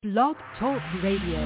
Blog Talk Radio.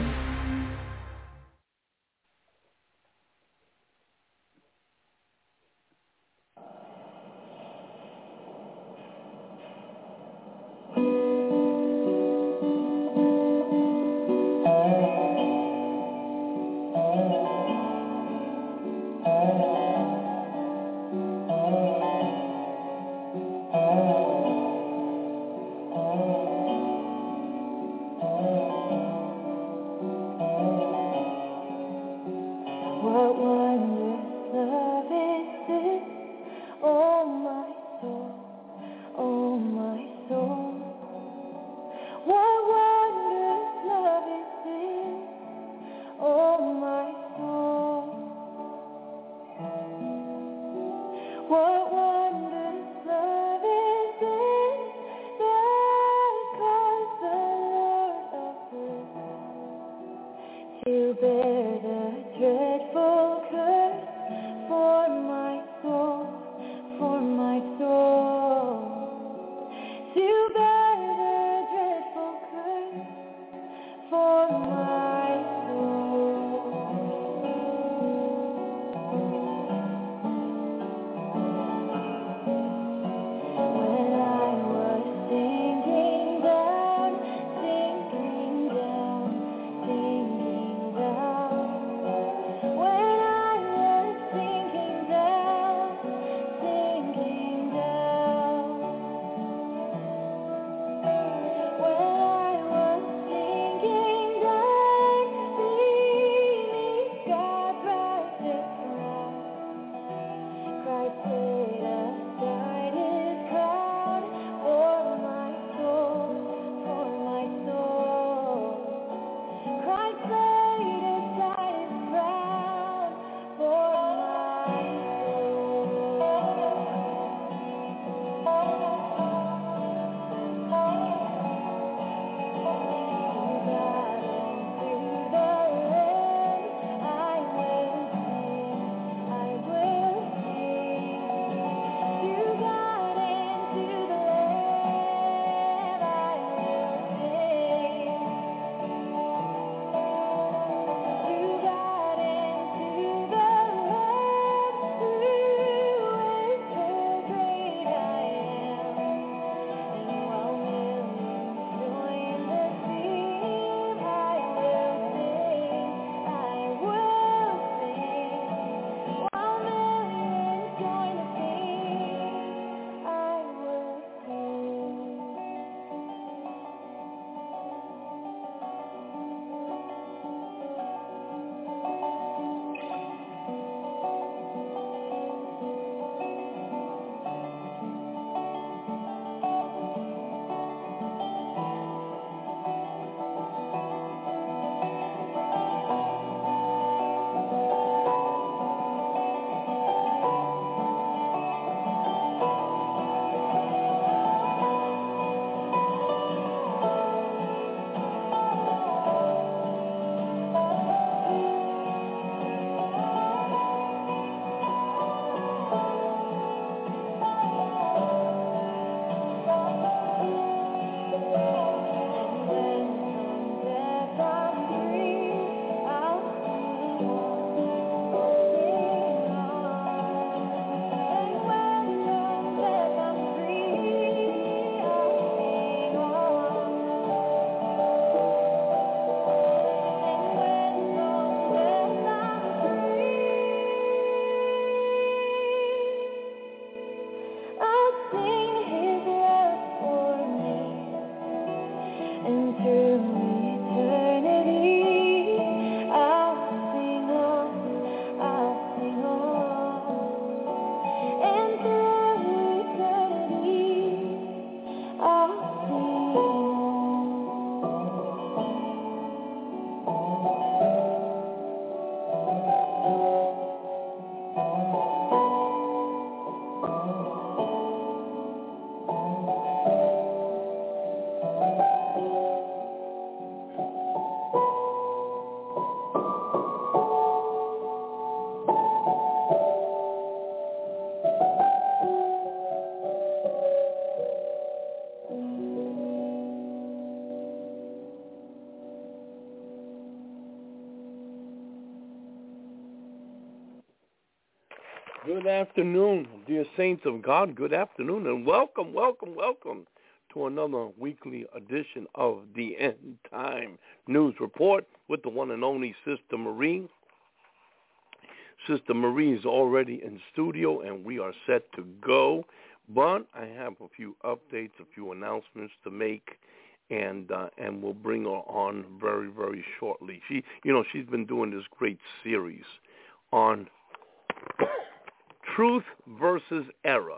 Good afternoon, dear saints of God. Good afternoon, and welcome, welcome, welcome to another weekly edition of the End Time News Report with the one and only Sister Marie. Sister Marie is already in studio, and we are set to go. But I have a few updates, a few announcements to make, and we'll bring her on very, very shortly. She's been doing this great series on truth versus error,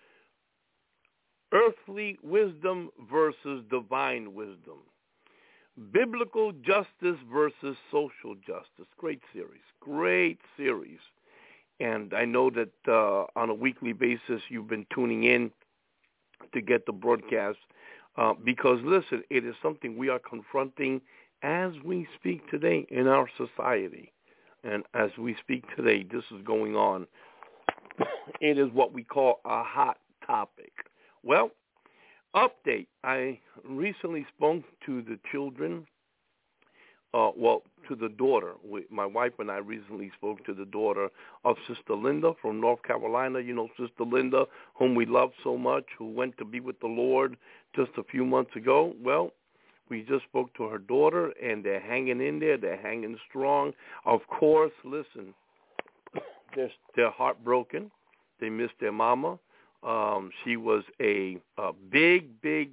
earthly wisdom versus divine wisdom, biblical justice versus social justice. Great series. And I know that on a weekly basis you've been tuning in to get the broadcast because, listen, it is something we are confronting as we speak today in our society. And as we speak today, this is going on. It is what we call a hot topic. Well, update. I recently spoke to the children, to the daughter. My wife and I recently spoke to the daughter of Sister Linda from North Carolina. You know, Sister Linda, whom we love so much, who went to be with the Lord just a few months ago. Well, we just spoke to her daughter, and they're hanging in there. They're hanging strong. Of course, listen, they're heartbroken. They miss their mama. She was a big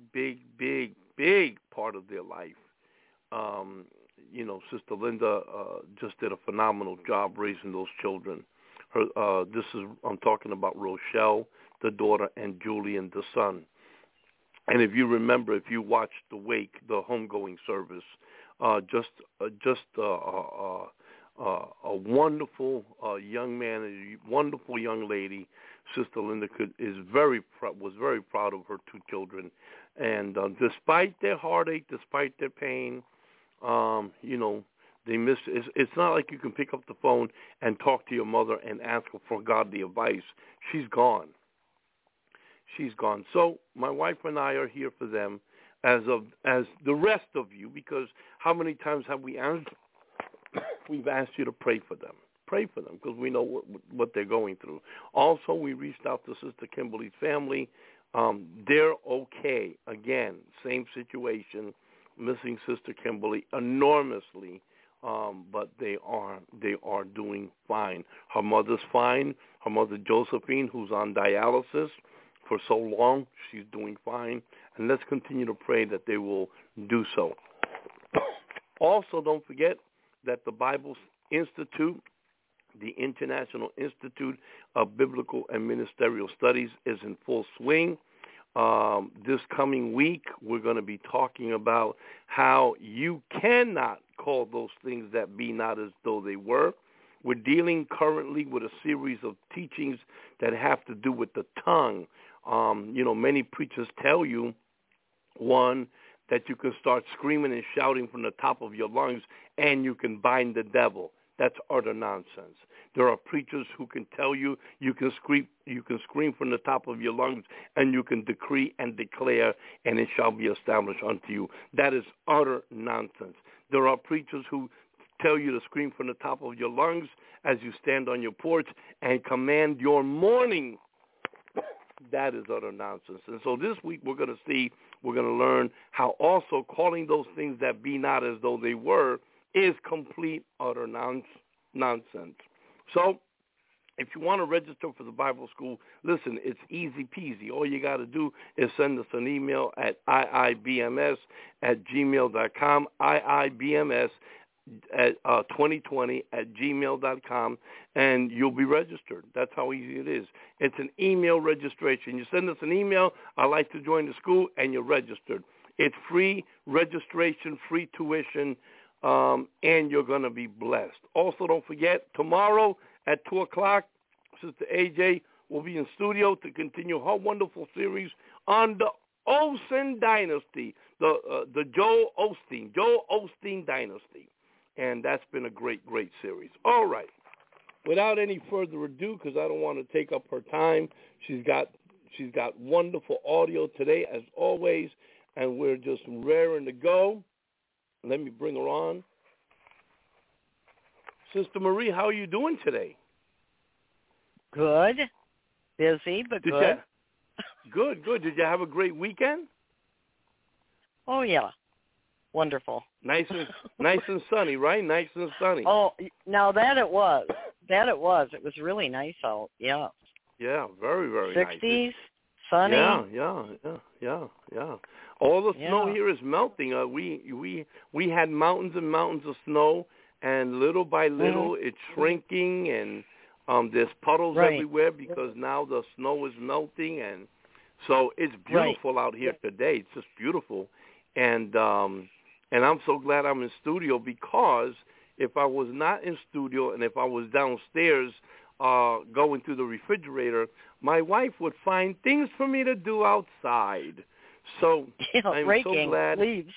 part of their life. Sister Linda just did a phenomenal job raising those children. I'm talking about Rochelle, the daughter, and Julian, the son. And if you remember, if you watched the wake, the homegoing service, just a wonderful young man, a wonderful young lady. Sister Linda was very proud of her two children, and despite their heartache, despite their pain, they miss. It's not like you can pick up the phone and talk to your mother and ask her for godly advice. She's gone. So my wife and I are here for them, as the rest of you, because how many times have we asked? We've asked you to pray for them. Pray for them because we know what they're going through. Also, we reached out to Sister Kimberly's family. They're okay. Again, same situation, missing Sister Kimberly enormously, but they are doing fine. Her mother's fine. Her mother, Josephine, who's on dialysis for so long, she's doing fine. And let's continue to pray that they will do so. Also, don't forget that the Bible Institute, the International Institute of Biblical and Ministerial Studies, is in full swing. This coming week, we're going to be talking about how you cannot call those things that be not as though they were. We're dealing currently with a series of teachings that have to do with the tongue. Many preachers tell you, one, that you can start screaming and shouting from the top of your lungs and you can bind the devil. That's utter nonsense. There are preachers who can tell you you can scream from the top of your lungs and you can decree and declare and it shall be established unto you. That is utter nonsense. There are preachers who tell you to scream from the top of your lungs as you stand on your porch and command your morning. That is utter nonsense. And so this week we're going to learn how also calling those things that be not as though they were is complete, utter nonsense. So if you want to register for the Bible school, listen, it's easy peasy. All you got to do is send us an email at iibms@gmail.com, iibms at 2020@gmail.com, and you'll be registered. That's how easy it is. It's an email registration. You send us an email, I'd like to join the school, and you're registered. It's free registration, free tuition, and you're going to be blessed. Also, don't forget, tomorrow at 2 o'clock, Sister AJ will be in studio to continue her wonderful series on the Olsen dynasty, the Joel Osteen dynasty. And that's been a great, great series. All right. Without any further ado, because I don't want to take up her time, she's got wonderful audio today, as always, and we're just raring to go. Let me bring her on. Sister Marie, how are you doing today? Good. Busy, but good. Good. Did you have a great weekend? Oh, yeah. Wonderful. Nice and sunny, right? Nice and sunny. Oh, now that it was. It was really nice out. Yeah. Yeah, very, very 60s, nice. sunny. Yeah. All the snow here is melting. We had mountains and mountains of snow, and little by little it's shrinking, and there's puddles everywhere because now the snow is melting, and so it's beautiful out here today. It's just beautiful, and I'm so glad I'm in studio, because if I was not in studio and if I was downstairs going through the refrigerator, my wife would find things for me to do outside. So I'm raking so glad. Leaves.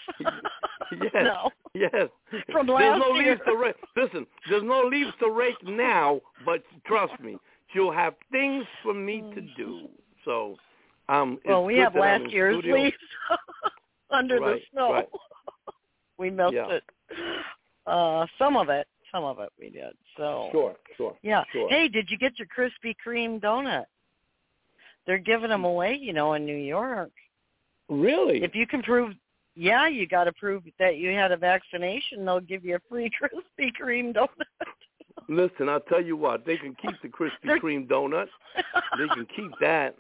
Yes. From there's no year. leaves to rake. Listen, there's no leaves to rake now, but trust me, she'll have things for me to do. So, well, we have last year's studio. leaves under the snow. Right. We melted some of it we did. So Sure. Yeah. Hey, did you get your Krispy Kreme donut? They're giving them away, in New York. Really? If you can prove, you got to prove that you had a vaccination, they'll give you a free Krispy Kreme donut. Listen, I'll tell you what, they can keep the Krispy Kreme donut. They can keep that.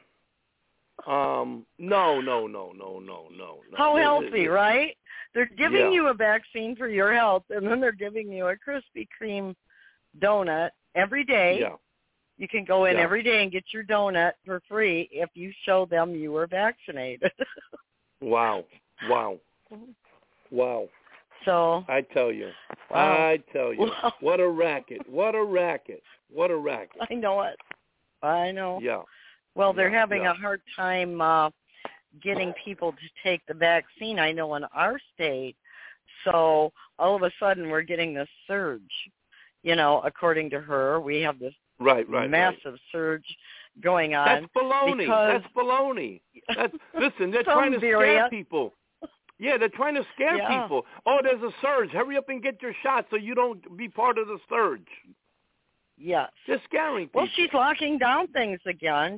No. How healthy, right? They're giving you a vaccine for your health, and then they're giving you a Krispy Kreme donut every day. Yeah. You can go in every day and get your donut for free if you show them you were vaccinated. Wow. So I tell you. Wow. What a racket. I know it. I know. Yeah. Well, they're having a hard time getting people to take the vaccine, I know, in our state. So all of a sudden we're getting this surge. According to her, we have this massive surge going on. That's baloney. Listen, they're trying to scare people. Yeah, they're trying to scare people. Oh, there's a surge. Hurry up and get your shot so you don't be part of the surge. Yes. They're scaring people. Well, she's locking down things again.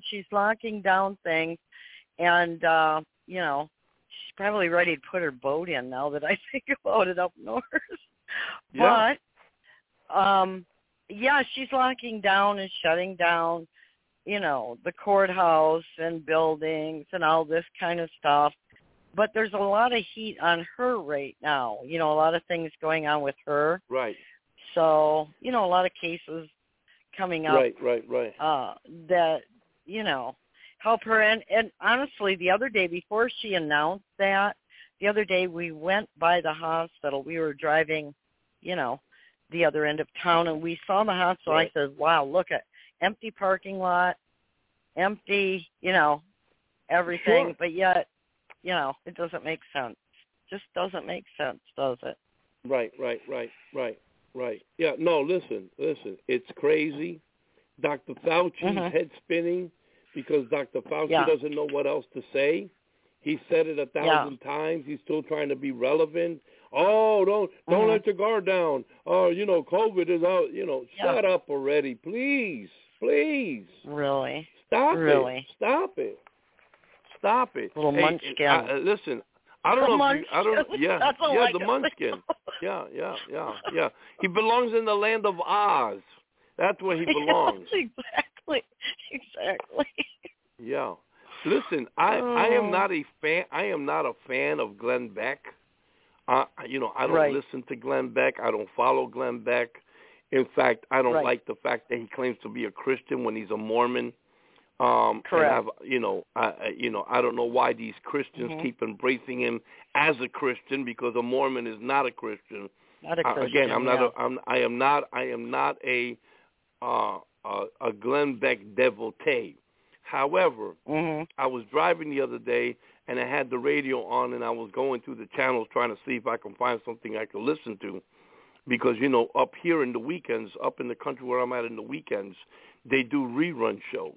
And, she's probably ready to put her boat in now that I think about it up north. Yeah. But, she's locking down and shutting down, the courthouse and buildings and all this kind of stuff. But there's a lot of heat on her right now. A lot of things going on with her. Right. So, a lot of cases coming up. Right. That, help her. And honestly, the other day before she announced that, the other day we went by the hospital. We were driving, the other end of town, and we saw the hospital. Right. I said, wow, look at empty parking lot, empty, everything. Sure. But yet, it doesn't make sense. Just doesn't make sense, does it? Right. Yeah, no, listen. It's crazy. Dr. Fauci's head spinning because Dr. Fauci doesn't know what else to say. He said it 1,000 times. He's still trying to be relevant. Oh, don't let your guard down. Oh, COVID is out. Shut up already, please. Really? Stop it. Little munchkin. Listen, I don't know. The munchkin. Yeah. He belongs in the land of Oz. That's where he belongs. Exactly. Yeah. Listen, I am not a fan. I am not a fan of Glenn Beck. I don't listen to Glenn Beck. I don't follow Glenn Beck. In fact, I don't like the fact that he claims to be a Christian when he's a Mormon. Correct. I don't know why these Christians keep embracing him as a Christian, because a Mormon is not a Christian. Not a Christian. Again, I am not a Glenn Beck devotee. However, I was driving the other day and I had the radio on and I was going through the channels trying to see if I can find something I could listen to, because up here in the weekends, up in the country where I'm at in the weekends, they do rerun shows.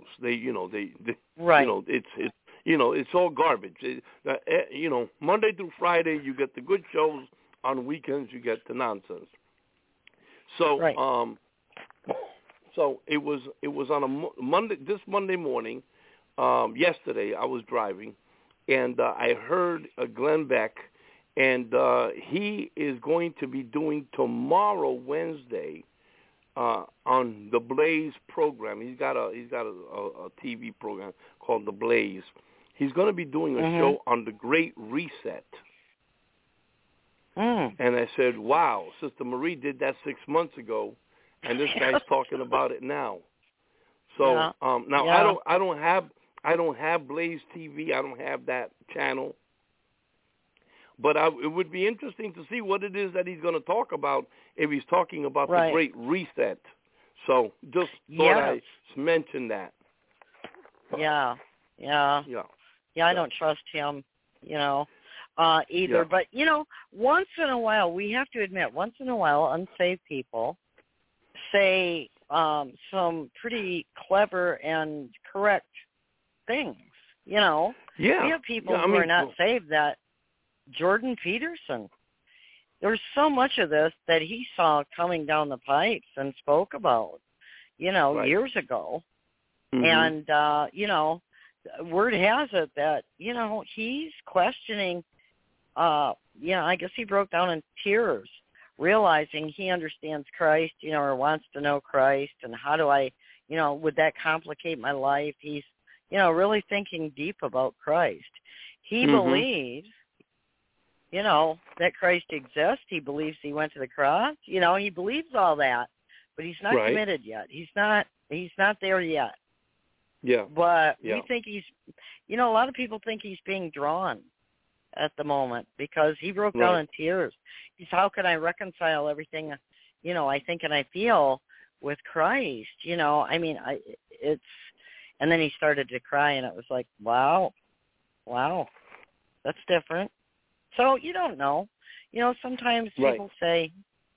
It's all garbage. Monday through Friday you get the good shows. On weekends you get the nonsense. So So it was on a Monday morning. Yesterday I was driving, and I heard Glenn Beck, and he is going to be doing tomorrow, Wednesday, on the Blaze program. He's got a TV program called The Blaze. He's going to be doing a show on the Great Reset. And I said, wow, Sister Marie did that 6 months ago, and this guy's talking about it now. So I don't have Blaze TV. I don't have that channel. But it would be interesting to see what it is that he's going to talk about if he's talking about the Great Reset. So just thought I mention that. Yeah. I don't trust him, either. Yeah. But, once in a while, we have to admit, once in a while, unsaved people say some pretty clever and correct things, Yeah. We have people who are not saved that Jordan Peterson. There's so much of this that he saw coming down the pipes and spoke about, years ago. And, word has it that, he's questioning, I guess he broke down in tears, realizing he understands Christ, or wants to know Christ, and how do I, would that complicate my life? He's, really thinking deep about Christ. He believes, that Christ exists. He believes he went to the cross. He believes all that, but he's not committed yet. He's not there yet. Yeah. But we think he's, a lot of people think he's being drawn at the moment because he broke down in tears. He said, how can I reconcile everything, I think and I feel with Christ? It's, and then he started to cry, and it was like, wow, that's different. So you don't know. Sometimes people say,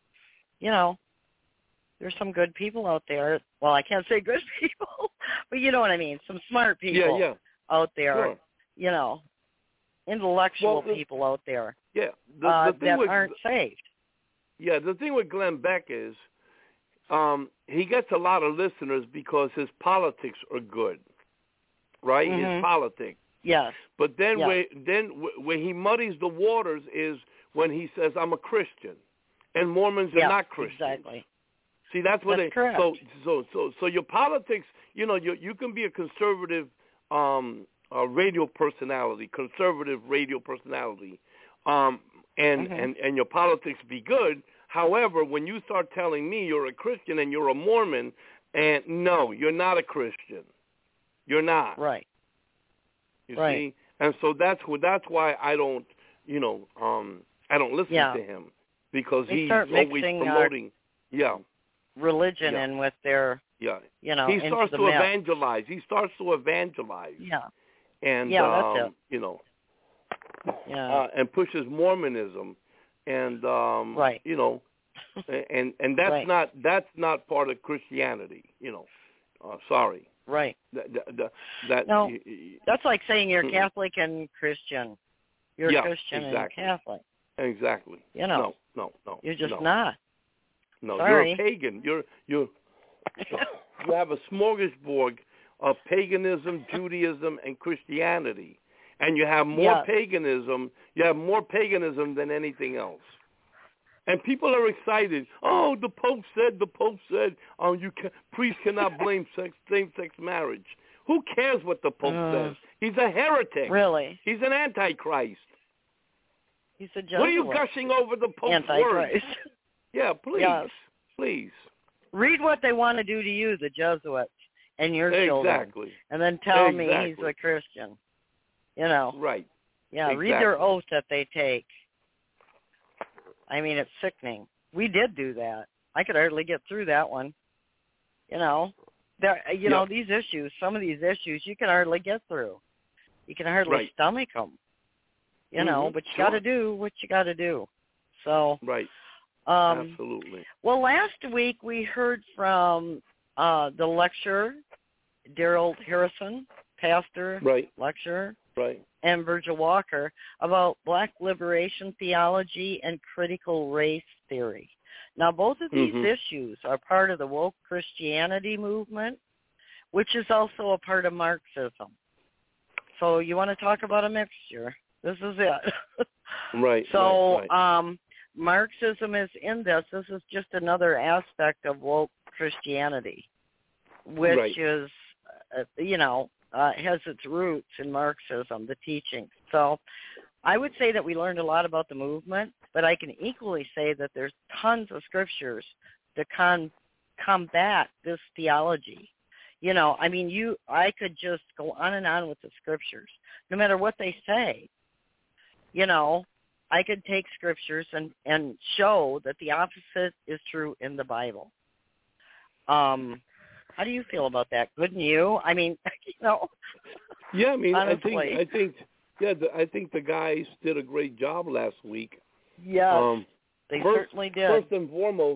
there's some good people out there. Well, I can't say good people, but you know what I mean. Some smart people out there, intellectual people out there that aren't saved. Yeah, the thing with Glenn Beck is he gets a lot of listeners because his politics are good, right? His politics. Yes. But then where he muddies the waters is when he says, I'm a Christian, and Mormons are not Christians. Exactly. See, that's what correct. So your politics, you can be a conservative radio personality, and your politics be good. However, when you start telling me you're a Christian and you're a Mormon, and no, you're not a Christian. You're not. Right. You see? And so that's why I don't, I don't listen to him, because he's always promoting religion in with their he starts to evangelize. Yeah. And that's it. And pushes Mormonism, and and that's not part of Christianity. Sorry. Right. That's like saying you're Catholic and Christian. You're a Christian and Catholic. Exactly. No. You're just not. No, Sorry. You're a pagan. You have a smorgasbord of paganism, Judaism, and Christianity, and you have more paganism. You have more paganism than anything else. And people are excited. Oh, the Pope said, priests cannot blame same-sex marriage. Who cares what the Pope says? He's a heretic. Really? He's an antichrist. He's a Jesuit. What are you gushing over the Pope's words? Yeah, please. Yes. Please. Read what they want to do to you, the Jesuits, and your children. Exactly. And then tell me he's a Christian. Right. Yeah, read their oath that they take. I mean, it's sickening. We did do that. I could hardly get through that one. These issues, some of these issues, you can hardly get through. You can hardly stomach them. But you got to do what you got to do. So. Right. Absolutely. Well, last week we heard from the lecturer, Daryl Harrison, pastor, lecturer. Right. and Virgil Walker about black liberation theology and critical race theory. Now, both of these issues are part of the woke Christianity movement, which is also a part of Marxism. So you want to talk about a mixture? This is it. Right. So right. Marxism is in this. This is just another aspect of woke Christianity, which is, has its roots in Marxism, the teaching. So I would say that we learned a lot about the movement, but I can equally say that there's tons of scriptures to combat this theology. I could just go on and on with the scriptures, no matter what they say. I could take scriptures and show that the opposite is true in the Bible. How do you feel about that? Couldn't you? I mean, Yeah, honestly. I think the guys did a great job last week. Yes, they certainly did. First and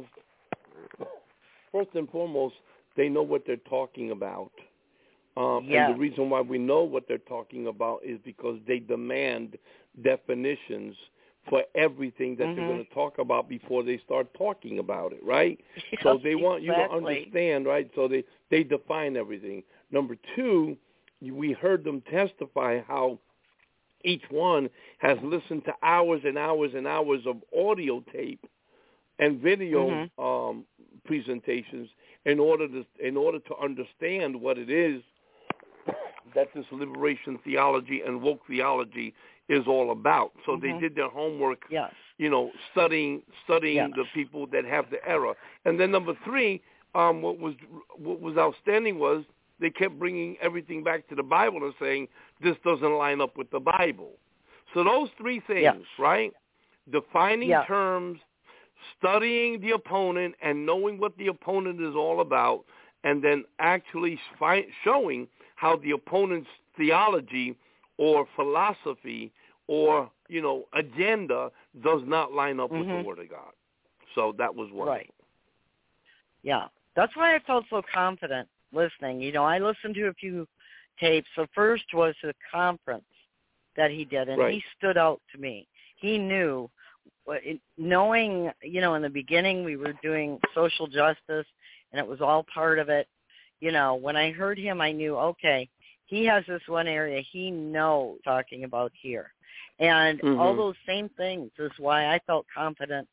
foremost, they know what they're talking about. And the reason why we know what they're talking about is because they demand definitions for everything that they're going to talk about before they start talking about it, right? Yes, so they want you to understand, right? So they define everything. Number two, we heard them testify how each one has listened to hours and hours and hours of audio tape and video presentations in order to understand what it is that this liberation theology and woke theology is all about. So they did their homework, studying the people that have the error. And then number three, what was outstanding was they kept bringing everything back to the Bible and saying this doesn't line up with the Bible. So those three things, right? Defining terms, studying the opponent and knowing what the opponent is all about, and then actually showing how the opponent's theology or philosophy or, agenda does not line up with the Word of God. So that was wonderful. Right. Yeah. That's why I felt so confident listening. I listened to a few tapes. The first was a conference that he did, and he stood out to me. He knew, knowing, in the beginning we were doing social justice, and it was all part of it. When I heard him, I knew, okay, he has this one area he knows talking about here. And all those same things is why I felt confident,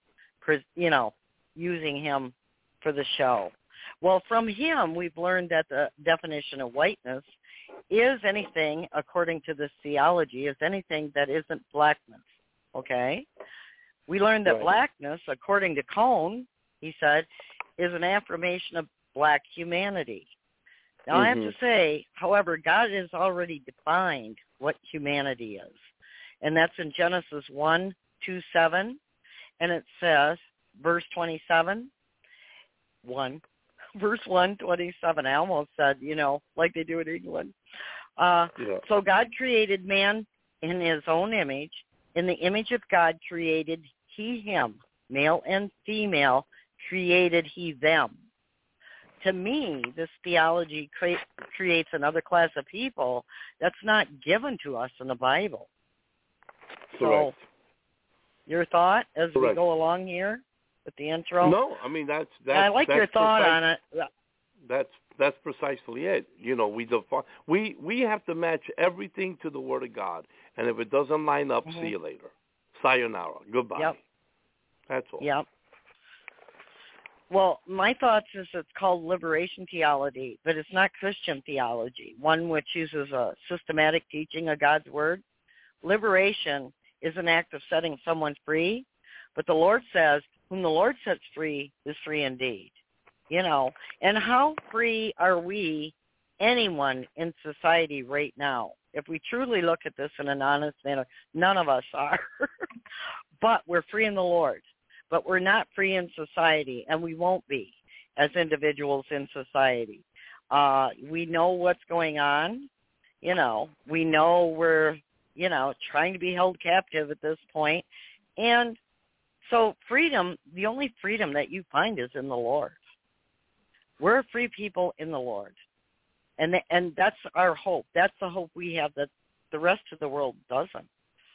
using him for the show. Well, from him, we've learned that the definition of whiteness is anything, according to this theology, is anything that isn't blackness, okay? We learned that blackness, according to Cone, he said, is an affirmation of black humanity. Now, I have to say, however, God has already defined what humanity is. And that's in Genesis 1:2-7. And it says, verse 27, verse 1:27. I almost said, like they do in England. So God created man in his own image. In the image of God created he him. Male and female created he them. To me, this theology creates another class of people that's not given to us in the Bible. Correct. So, your thought as we go along here with the intro? No, I mean that's I like your thought on it. That's precisely it. We have to match everything to the Word of God, and if it doesn't line up, see you later. Sayonara. Goodbye. Yep. That's all. Yep. Well, my thoughts is it's called liberation theology, but it's not Christian theology, one which uses a systematic teaching of God's Word. Liberation is an act of setting someone free, but the Lord says, whom the Lord sets free is free indeed. And how free are we, anyone in society right now? If we truly look at this in an honest manner, none of us are. But we're free in the Lord. But we're not free in society, and we won't be as individuals in society. We know what's going on. We know we're, trying to be held captive at this point. And so freedom, the only freedom that you find is in the Lord. We're a free people in the Lord. And that's our hope. That's the hope we have, that the rest of the world doesn't.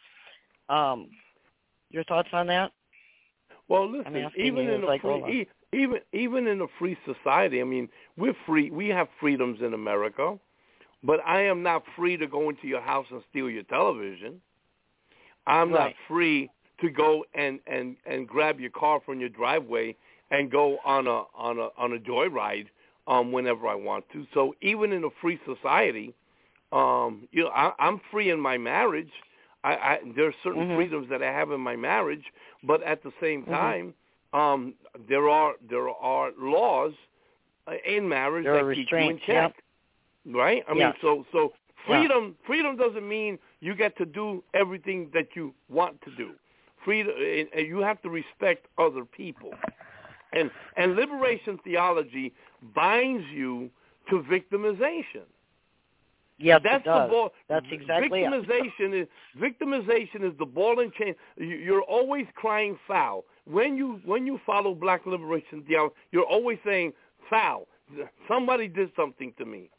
Your thoughts on that? Well, listen, even in a free society, I mean, we're free. We have freedoms in America, but I am not free to go into your house and steal your television. I'm not free to go and grab your car from your driveway and go on a joyride whenever I want to. So even in a free society, I'm free in my marriage. There are certain freedoms that I have in my marriage, but at the same time, there are laws in marriage that keep you in check, right? I mean, so freedom doesn't mean you get to do everything that you want to do. Freedom, you have to respect other people, and liberation theology binds you to victimization. Yes, that's it does. The ball. That's exactly Victimization is the ball and chain. You're always crying foul. When you follow black liberation theology, you're always saying foul. Somebody did something to me.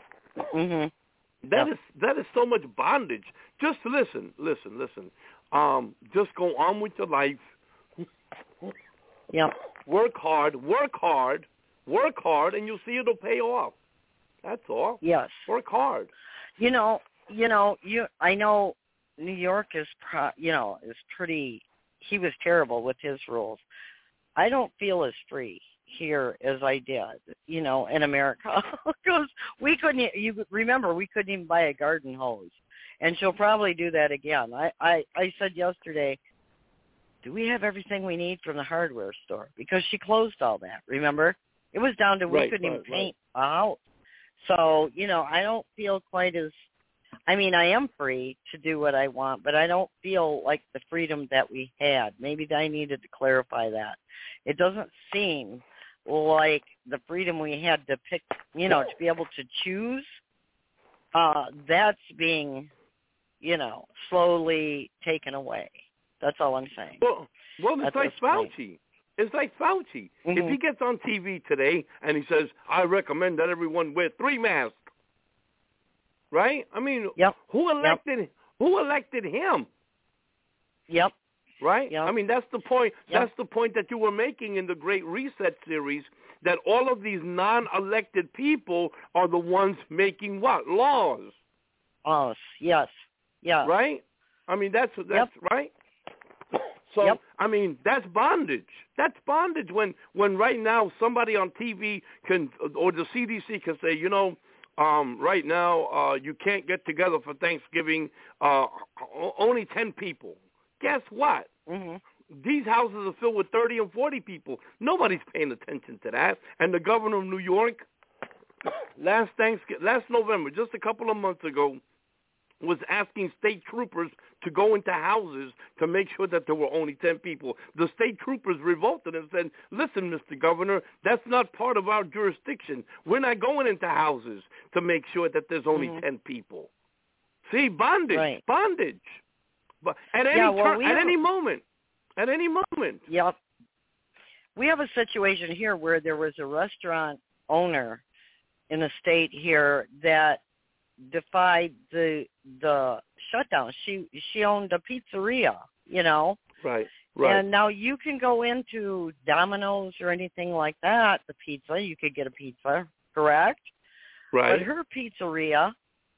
That is so much bondage. Just listen. Just go on with your life. Yep. Work hard, and you'll see it'll pay off. That's all. Yes. Work hard. I know New York is pretty. He was terrible with his rules. I don't feel as free here as I did, in America, because we couldn't. You remember, we couldn't even buy a garden hose, and she'll probably do that again. I said yesterday, do we have everything we need from the hardware store? Because she closed all that. Remember, it was down to we couldn't even paint a house. So, I don't feel quite as, I am free to do what I want, but I don't feel like the freedom that we had. Maybe I needed to clarify that. It doesn't seem like the freedom we had to pick, to be able to choose, that's being, slowly taken away. That's all I'm saying. Well, it's like Fauci. It's like Fauci. If he gets on TV today and he says, I recommend that everyone wear 3 masks, right? I mean, who elected him? Yep. Right? Yep. I mean, that's the point. Yep. That's the point that you were making in the Great Reset series, that all of these non-elected people are the ones making what? Laws. Laws, yes. Yeah. Right? I mean, that's right. So, I mean, that's bondage. That's bondage when right now somebody on TV or the CDC can say, right now you can't get together for Thanksgiving, only 10 people. Guess what? These houses are filled with 30 and 40 people. Nobody's paying attention to that. And the governor of New York, last November, just a couple of months ago, was asking state troopers to go into houses to make sure that there were only 10 people. The state troopers revolted and said, listen, Mr. Governor, that's not part of our jurisdiction. We're not going into houses to make sure that there's only 10 people. See, bondage. But at any moment. Yep. We have a situation here where there was a restaurant owner in the state here that defied the shutdown. She owned a pizzeria, Right. And now you can go into Domino's or anything like that, the pizza, you could get a pizza, correct? Right. But her pizzeria,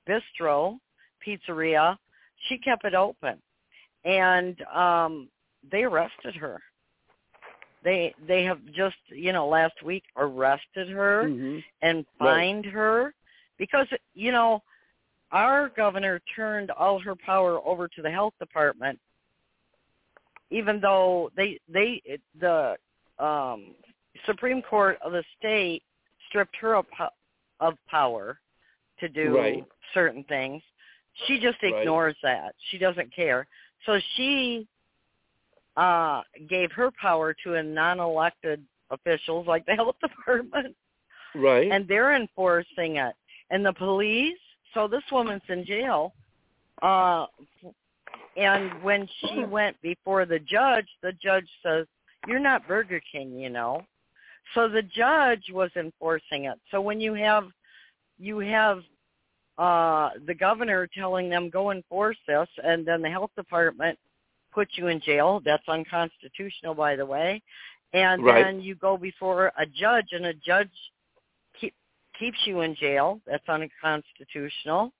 she kept it open. And they arrested her. They have just, last week arrested her and fined her because, our governor turned all her power over to the health department, even though the Supreme Court of the state stripped her of power to do certain things. She just ignores that. She doesn't care. So she gave her power to a non-elected officials like the health department. Right. And they're enforcing it. And the police, so this woman's in jail. And when she went before the judge says, you're not Burger King, So the judge was enforcing it. So when you have the governor telling them go enforce this, and then the health department puts you in jail. That's unconstitutional, by the way. And then you go before a judge, and a judge keeps you in jail. That's unconstitutional.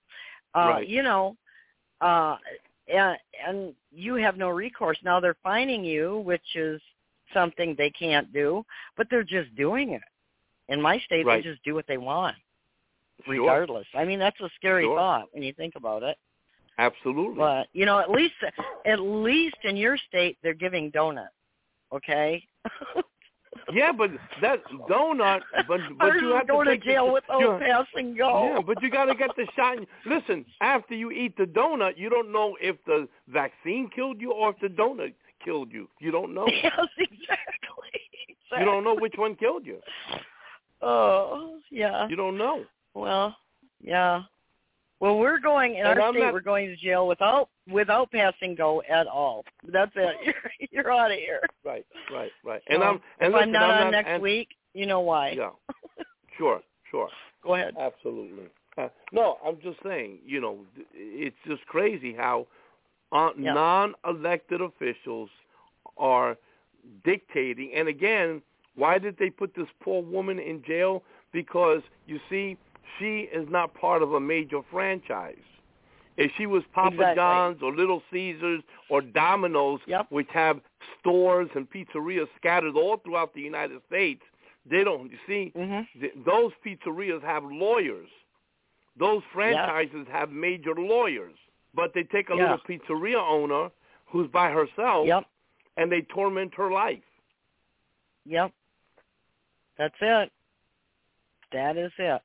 And you have no recourse. Now they're fining you, which is something they can't do, but they're just doing it. In my state, they just do what they want, regardless. I mean, that's a scary thought when you think about it. Absolutely. But, at least in your state, they're giving donuts, okay? Yeah, but that donut, but you have go to to jail without pass and go. Yeah, but you got to get the shot. Listen, after you eat the donut, you don't know if the vaccine killed you or if the donut killed you. You don't know. Yes, exactly. You don't know which one killed you. Oh, yeah. You don't know. Well, yeah. Well, we're going in our state. We're going to jail without pass and go at all. That's it. You're out of here. Right. And So, if I'm not on next week, you know why. Yeah. Sure. Go ahead. Absolutely. No, I'm just saying. It's just crazy how non-elected officials are dictating. And again, why did they put this poor woman in jail? Because you see, she is not part of a major franchise. If she was Papa John's or Little Caesars or Domino's, which have stores and pizzerias scattered all throughout the United States, they don't. You see, those pizzerias have lawyers. Those franchises have major lawyers. But they take a little pizzeria owner who's by herself, and they torment her life. Yep. That's it. That is it.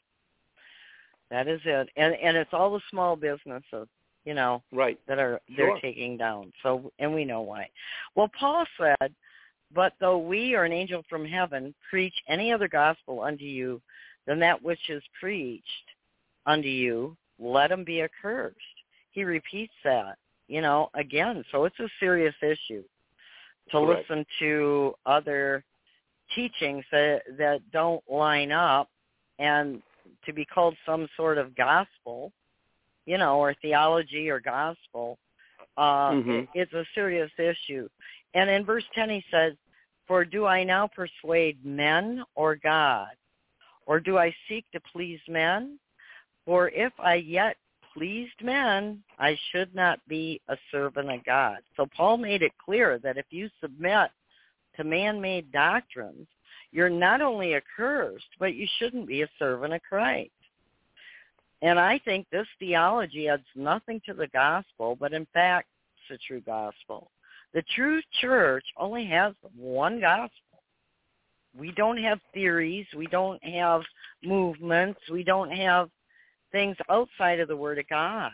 And it's all the small businesses, that they're taking down. So, and we know why. Well, Paul said, but though we or an angel from heaven preach any other gospel unto you than that which is preached unto you, let him be accursed. He repeats that, again. So it's a serious issue to listen to other teachings that don't line up, and to be called some sort of gospel, or theology or gospel, it's a serious issue. And in verse 10 he says, for do I now persuade men or God? Or do I seek to please men? For if I yet pleased men, I should not be a servant of God. So Paul made it clear that if you submit to man-made doctrines, you're not only accursed, but you shouldn't be a servant of Christ. And I think this theology adds nothing to the gospel, but in fact, it's the true gospel. The true church only has one gospel. We don't have theories. We don't have movements. We don't have things outside of the Word of God.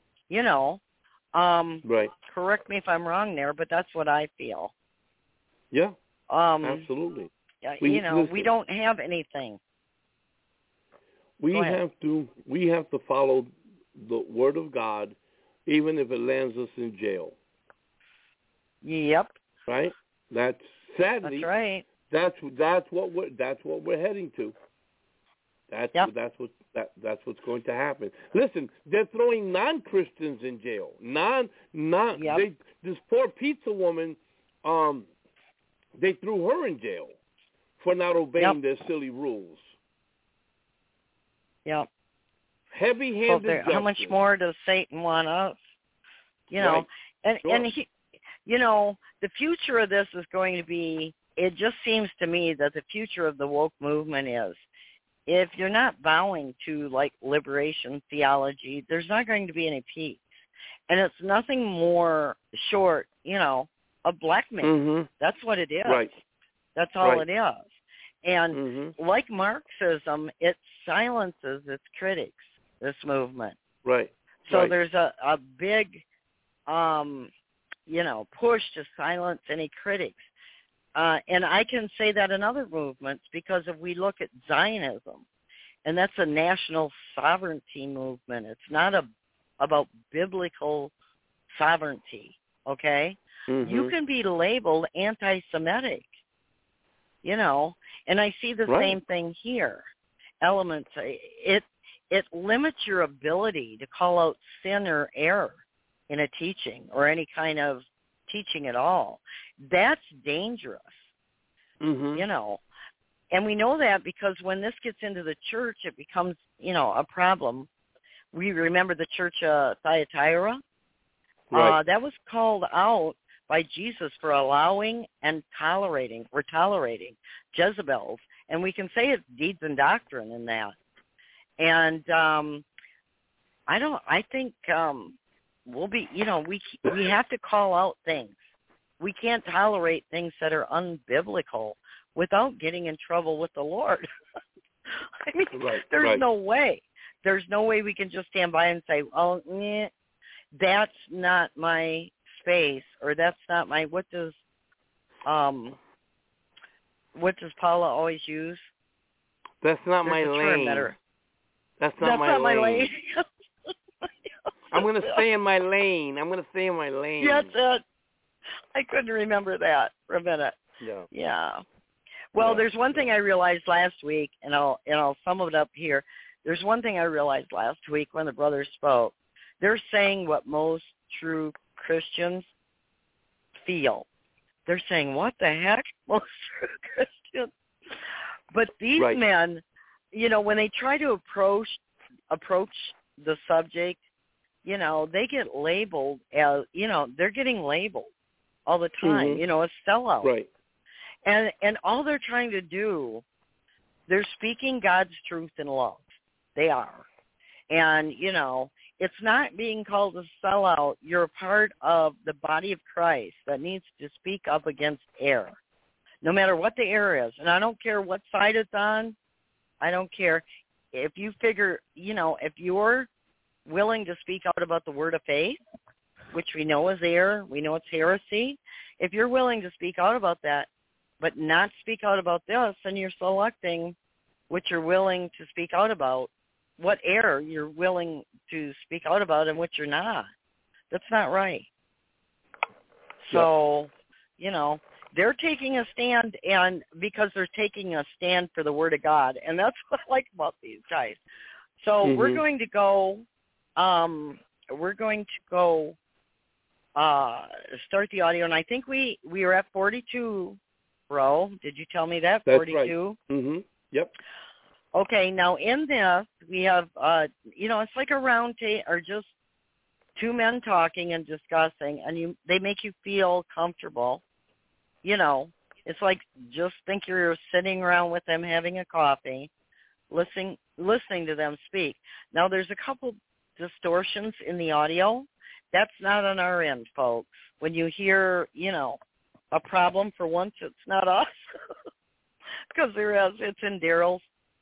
Correct me if I'm wrong there, but that's what I feel. Yeah, absolutely. We don't have anything. We have to follow the Word of God, even if it lands us in jail. Yep. Right. That's sadly. That's right. That's what we're heading to. That's what's going to happen. Listen, they're throwing non-Christians in jail. This poor pizza woman, they threw her in jail for not obeying their silly rules. Yep. Heavy-handed justice. How much more does Satan want us? And he, the future of this is going to be, it just seems to me that the future of the woke movement is, if you're not bowing to liberation theology, there's not going to be any peace. And it's nothing more short, of blackmail. Mm-hmm. That's what it is. Right. That's all it is. And like Marxism, it silences its critics, this movement. Right. So there's a big, push to silence any critics. And I can say that in other movements, because if we look at Zionism, and that's a national sovereignty movement. It's not about biblical sovereignty, okay? Mm-hmm. You can be labeled anti-Semitic, and I see the same thing here. Elements, it limits your ability to call out sin or error in a teaching or any kind of teaching at all. That's dangerous, you know. And we know that because when this gets into the church, it becomes, you know, a problem. We remember the church of Thyatira. Right. That was called out by Jesus for allowing and tolerating Jezebels. And we can say it's deeds and doctrine in that. And I think we'll be, you know, we have to call out things. We can't tolerate things that are unbiblical without getting in trouble with the Lord. I mean, there's no way. There's no way we can just stand by and say, "Oh, that's not my space," or "That's not my." What does Paula always use? That's not my lane. That's not my lane. I'm going to stay in my lane. Yes, I couldn't remember that for a minute. Yeah. Well, there's one thing I realized last week, and I'll sum it up here. There's one thing I realized last week when the brothers spoke. They're saying what most true Christians feel. They're saying, "What the heck?" Most true Christians. But these men, you know, when they try to approach the subject, you know, they get labeled as, you know, they're getting labeled all the time, you know, as sellouts. Right. And all they're trying to do, they're speaking God's truth in love. They are. And, you know, it's not being called a sellout. You're a part of the body of Christ that needs to speak up against error, no matter what the error is. And I don't care what side it's on. I don't care. If you figure, you know, if you're willing to speak out about the word of faith, which we know is error, we know it's heresy, if you're willing to speak out about that, but not speak out about this, and you're selecting what you're willing to speak out about, what error you're willing to speak out about and what you're not. That's not right. So, you know, they're taking a stand, and because they're taking a stand for the Word of God, and that's what I like about these guys. So we're going to go start the audio, and I think we are at 42. Bro, did you tell me that? That's 42? Right. Yep. Okay, now in this, we have, you know, it's like a round table, or just two men talking and discussing, and they make you feel comfortable. You know, it's like just think you're sitting around with them having a coffee, listening to them speak. Now, there's a couple distortions in the audio. That's not on our end, folks. When you hear, you know, a problem, for once, it's not us, because it's in Daryl's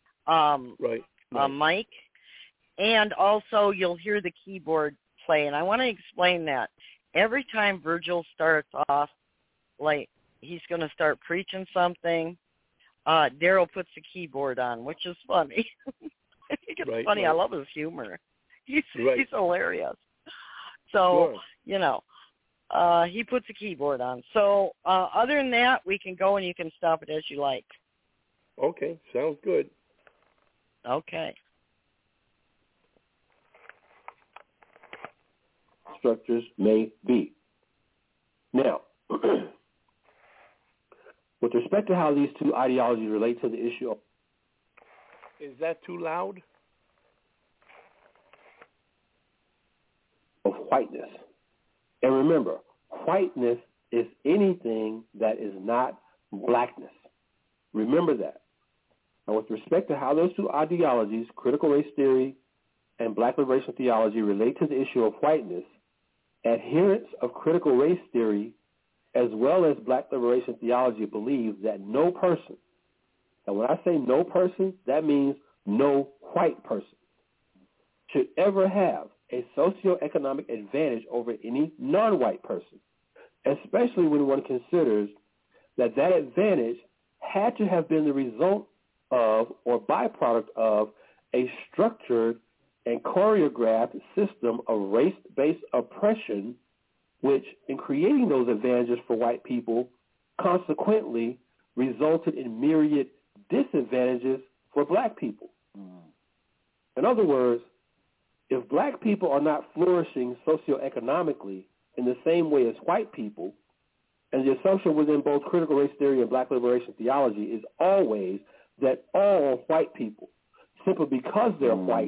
mic, and also you'll hear the keyboard play. And I want to explain that every time Virgil starts off, like he's going to start preaching something, Daryl puts the keyboard on, which is funny. I think it's funny. I love his humor. He's hilarious. So, you know, he puts a keyboard on. So other than that, we can go and you can stop it as you like. Okay, sounds good. Okay. Structures may be. Now, with respect to how these two ideologies relate to the issue of... Is that too loud? ...of whiteness. And remember, whiteness is anything that is not blackness. Remember that. Now, with respect to how those two ideologies, critical race theory and black liberation theology, relate to the issue of whiteness, adherents of critical race theory as well as black liberation theology believe that no person, and when I say no person, that means no white person, should ever have a socioeconomic advantage over any non-white person, especially when one considers that that advantage had to have been the result of or byproduct of a structured and choreographed system of race-based oppression, which, in creating those advantages for white people, consequently resulted in myriad disadvantages for black people. In other words, if black people are not flourishing socioeconomically in the same way as white people, and the assumption within both critical race theory and black liberation theology is always that all white people, simply because they're white,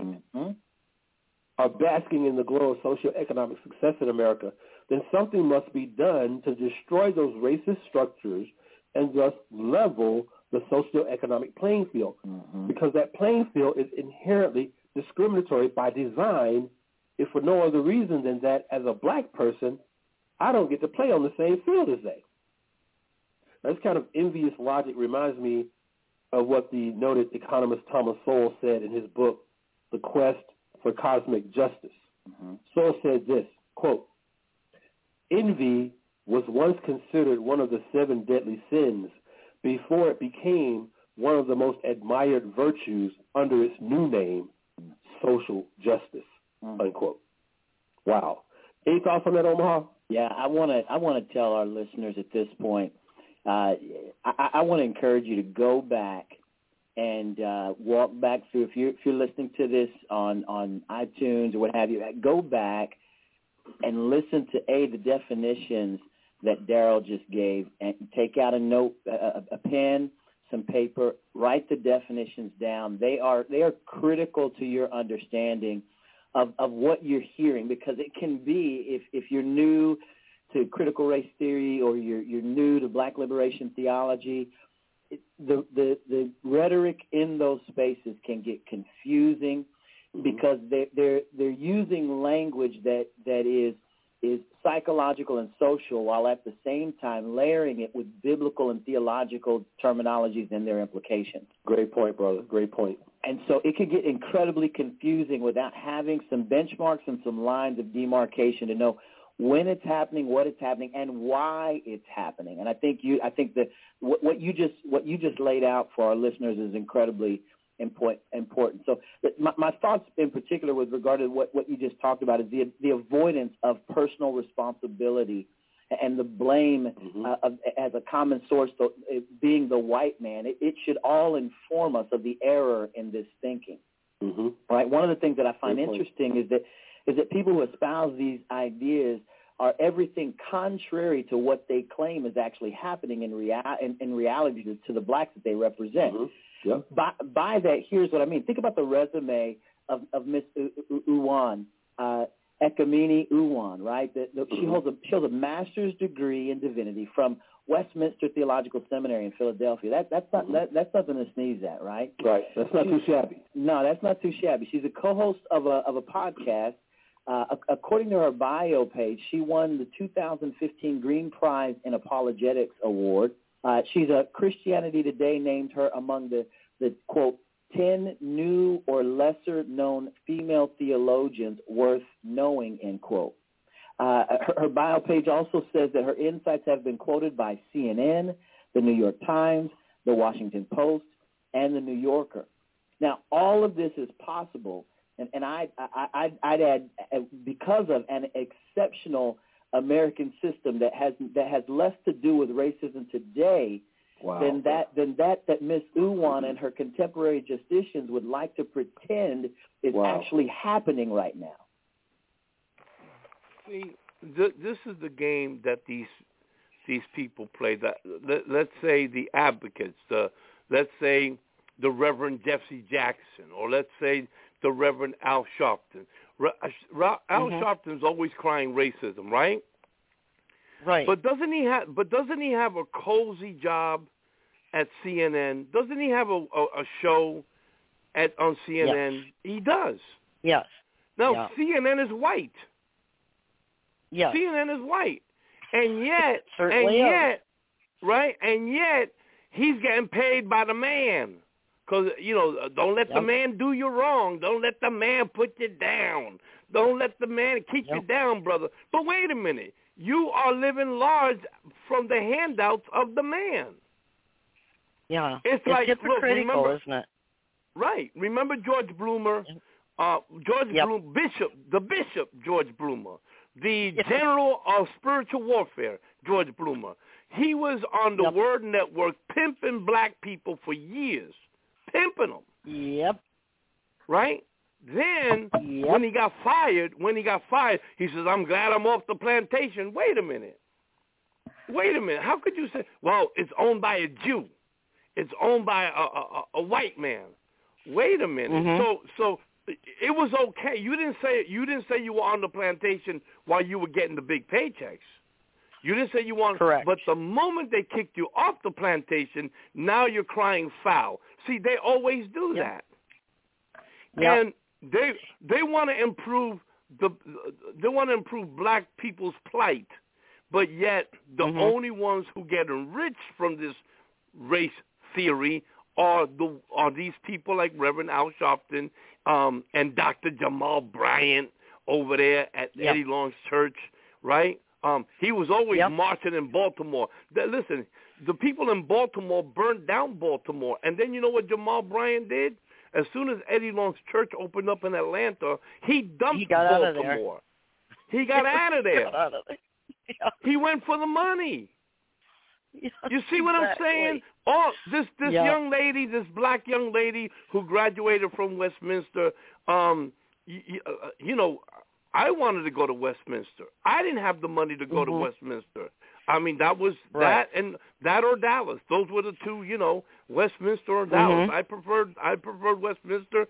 are basking in the glow of socioeconomic success in America, then something must be done to destroy those racist structures and thus level the socioeconomic playing field. Because that playing field is inherently discriminatory by design, if for no other reason than that as a black person, I don't get to play on the same field as they. This kind of envious logic reminds me of what the noted economist Thomas Sowell said in his book, The Quest for Cosmic Justice. Sowell said this, quote, "Envy was once considered one of the 7 deadly sins before it became one of the most admired virtues under its new name, social justice," unquote. Wow. Any thoughts on that, Omaha? Yeah, I want to tell our listeners at this point, I want to encourage you to go back and walk back through. If you're listening to this on iTunes or what have you, go back and listen to the definitions that Daryl just gave, and take out a note, a pen, some paper, write the definitions down. They are critical to your understanding of what you're hearing, because it can be, if you're new to critical race theory or you're new to black liberation theology, the rhetoric in those spaces can get confusing because they're using language that is psychological and social, while at the same time layering it with biblical and theological terminologies and their implications. Great point, brother. Great point. And so it could get incredibly confusing without having some benchmarks and some lines of demarcation to know when it's happening, what it's happening, and why it's happening. And I think that what you just laid out for our listeners is incredibly important. So my thoughts in particular with regard to what you just talked about is the avoidance of personal responsibility and the blame as a common source, being the white man. It should all inform us of the error in this thinking. Right? One of the things that I find interesting is that people who espouse these ideas are everything contrary to what they claim is actually happening in reality to the blacks that they represent. Yeah. By that, here's what I mean. Think about the resume of Miss Uwan, Ekamini Uwan, right? She holds a master's degree in divinity from Westminster Theological Seminary in Philadelphia. That's nothing to sneeze at, right? Right. That's not too shabby. No, that's not too shabby. She's a co-host of a podcast. According to her bio page, she won the 2015 Green Prize in Apologetics Award. She's a Christianity Today named her among the quote 10 new or lesser known female theologians worth knowing, end quote. Her bio page also says that her insights have been quoted by CNN, the New York Times, the Washington Post, and the New Yorker. Now, all of this is possible, and I'd add, because of an exceptional American system that has less to do with racism today than that Miss Uwan and her contemporary justicians would like to pretend is actually happening right now. See, this is the game that these people play. That let's say the advocates, let's say the Reverend Jesse Jackson, or let's say the Reverend Al Sharpton. Al Sharpton's always crying racism, right? Right. But doesn't he have a cozy job at CNN? Doesn't he have a show on CNN? Yes. He does. Yes. Now, CNN is white. Yes. CNN is white. And yet, right? And yet, he's getting paid by the man. Because, don't let the man do you wrong. Don't let the man put you down. Don't let the man keep you down, brother. But wait a minute. You are living large from the handouts of the man. Yeah. It's like, hypocritical, isn't it? Right. Remember George Bloomer? Bishop George Bloomer, the general of spiritual warfare, George Bloomer. He was on the Word Network pimping black people for years. Pimping them. Yep. Right? Then when he got fired, he says, "I'm glad I'm off the plantation." Wait a minute. How could you say, well, it's owned by a Jew? It's owned by a white man. Wait a minute. Mm-hmm. So it was okay. You didn't say you were on the plantation while you were getting the big paychecks. You didn't say you wanted. Correct. But the moment they kicked you off the plantation, now you're crying foul. See, they always do that. Yep. And they want to improve black people's plight, but yet the only ones who get enriched from this race theory are these people like Reverend Al Sharpton and Dr. Jamal Bryant over there at Eddie Long's church, right? He was always marching in Baltimore. Listen, the people in Baltimore burned down Baltimore, and then you know what Jamal Bryant did? As soon as Eddie Long's church opened up in Atlanta, he dumped Baltimore. He got out of there. He went for the money. You see what I'm saying? Oh, this young lady, this black young lady who graduated from Westminster, you know, I wanted to go to Westminster. I didn't have the money to go to Westminster. I mean, that was that or Dallas. Those were the two, you know, Westminster or Dallas. I preferred Westminster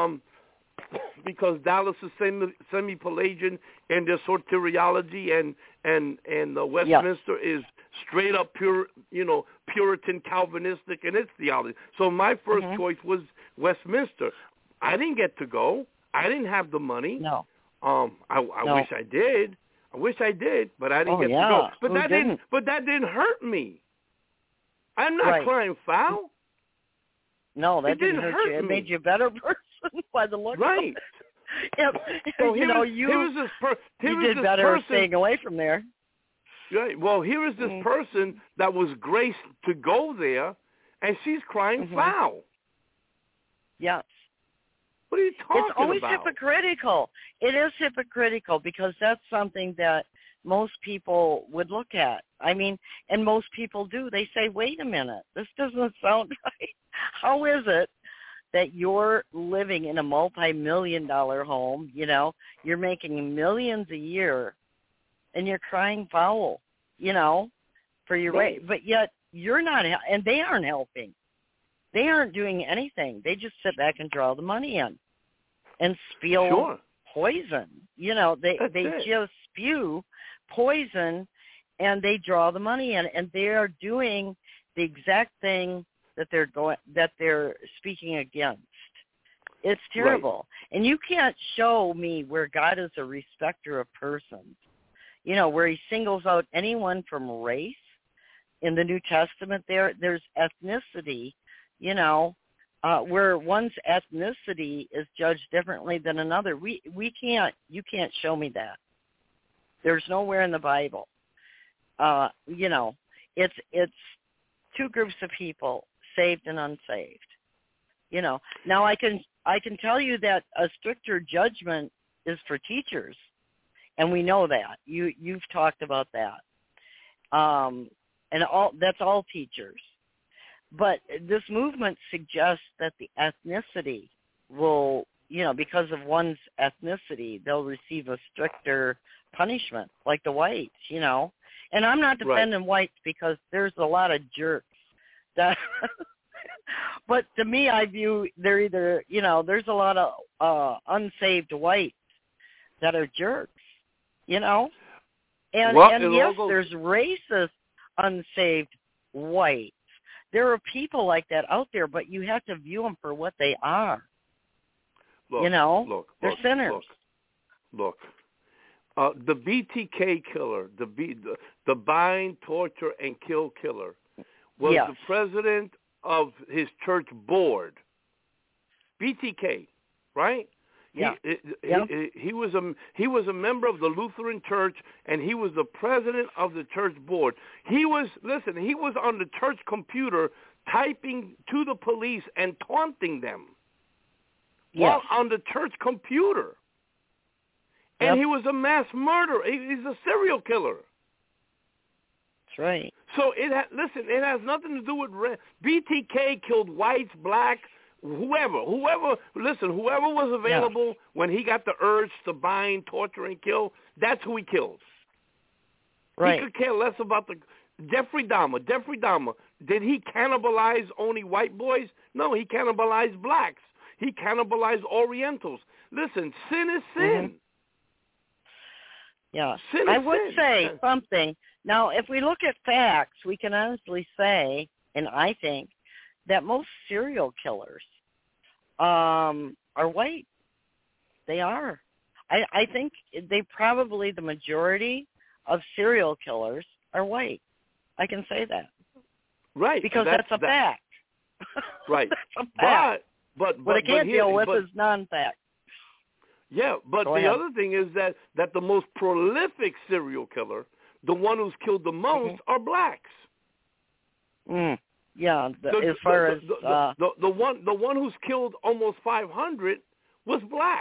because Dallas is semi-Pelagian in their soteriology, and Westminster is straight up pure, you know, Puritan Calvinistic in its theology. So my first choice was Westminster. I didn't get to go. I didn't have the money. No. I wish I did. But I didn't get to go. But that didn't hurt me. I'm not crying foul. No, that didn't hurt you. It made you a better person by the look of it. So you did better staying away from there. Right. Well, here is this person that was graced to go there, and she's crying foul. Yes. What are you talking about? It's always hypocritical. It is hypocritical because that's something that most people would look at. I mean, and most people do. They say, wait a minute, this doesn't sound right. How is it that you're living in a multi-million-dollar home, you know, you're making millions a year, and you're crying foul, you know, for your way. But yet you're not, and they aren't helping. They aren't doing anything. They just sit back and draw the money in and spew poison. You know, they just spew poison and they draw the money in, and they are doing the exact thing that they're speaking against. It's terrible. Right. And you can't show me where God is a respecter of persons. You know, where he singles out anyone from race. In the New Testament there's ethnicity, you know, where one's ethnicity is judged differently than another. You can't show me that. There's nowhere in the Bible. You know, it's two groups of people, saved and unsaved. You know, now I can tell you that a stricter judgment is for teachers, and we know that. You've talked about that. And that's all teachers. But this movement suggests that the ethnicity will, you know, because of one's ethnicity, they'll receive a stricter punishment, like the whites, you know. And I'm not defending whites because there's a lot of jerks. That, but to me, I view they're either, you know, there's a lot of unsaved whites that are jerks, you know. And yes, there's racist unsaved whites. There are people like that out there, but you have to view them for what they are. You know, they're sinners. Look. The BTK killer, the bind, torture, and kill killer, was the president of his church board. BTK, right? Yeah. He was a member of the Lutheran Church, and he was the president of the church board. He was on the church computer typing to the police and taunting them while on the church computer. And he was a mass murderer. He's a serial killer. That's right. So it has nothing to do with BTK killed whites, blacks, whoever was available when he got the urge to bind, torture, and kill, that's who he kills. Right. He could care less about the Jeffrey Dahmer. Did he cannibalize only white boys? No, he cannibalized blacks. He cannibalized Orientals. Listen, sin is sin. Mm-hmm. Yeah. Sin I is would sin. say something. Now, if we look at facts, we can honestly say, and I think, that most serial killers are white. They are. I think they probably, the majority of serial killers are white. I can say that. Right. Because that's a fact. Right. That's a fact. But what I can't deal with is non-fact. Yeah, but Go the ahead. other thing is that the most prolific serial killer, the one who's killed the most, are blacks. Mm. Yeah, as far as the one who's killed almost 500 was black.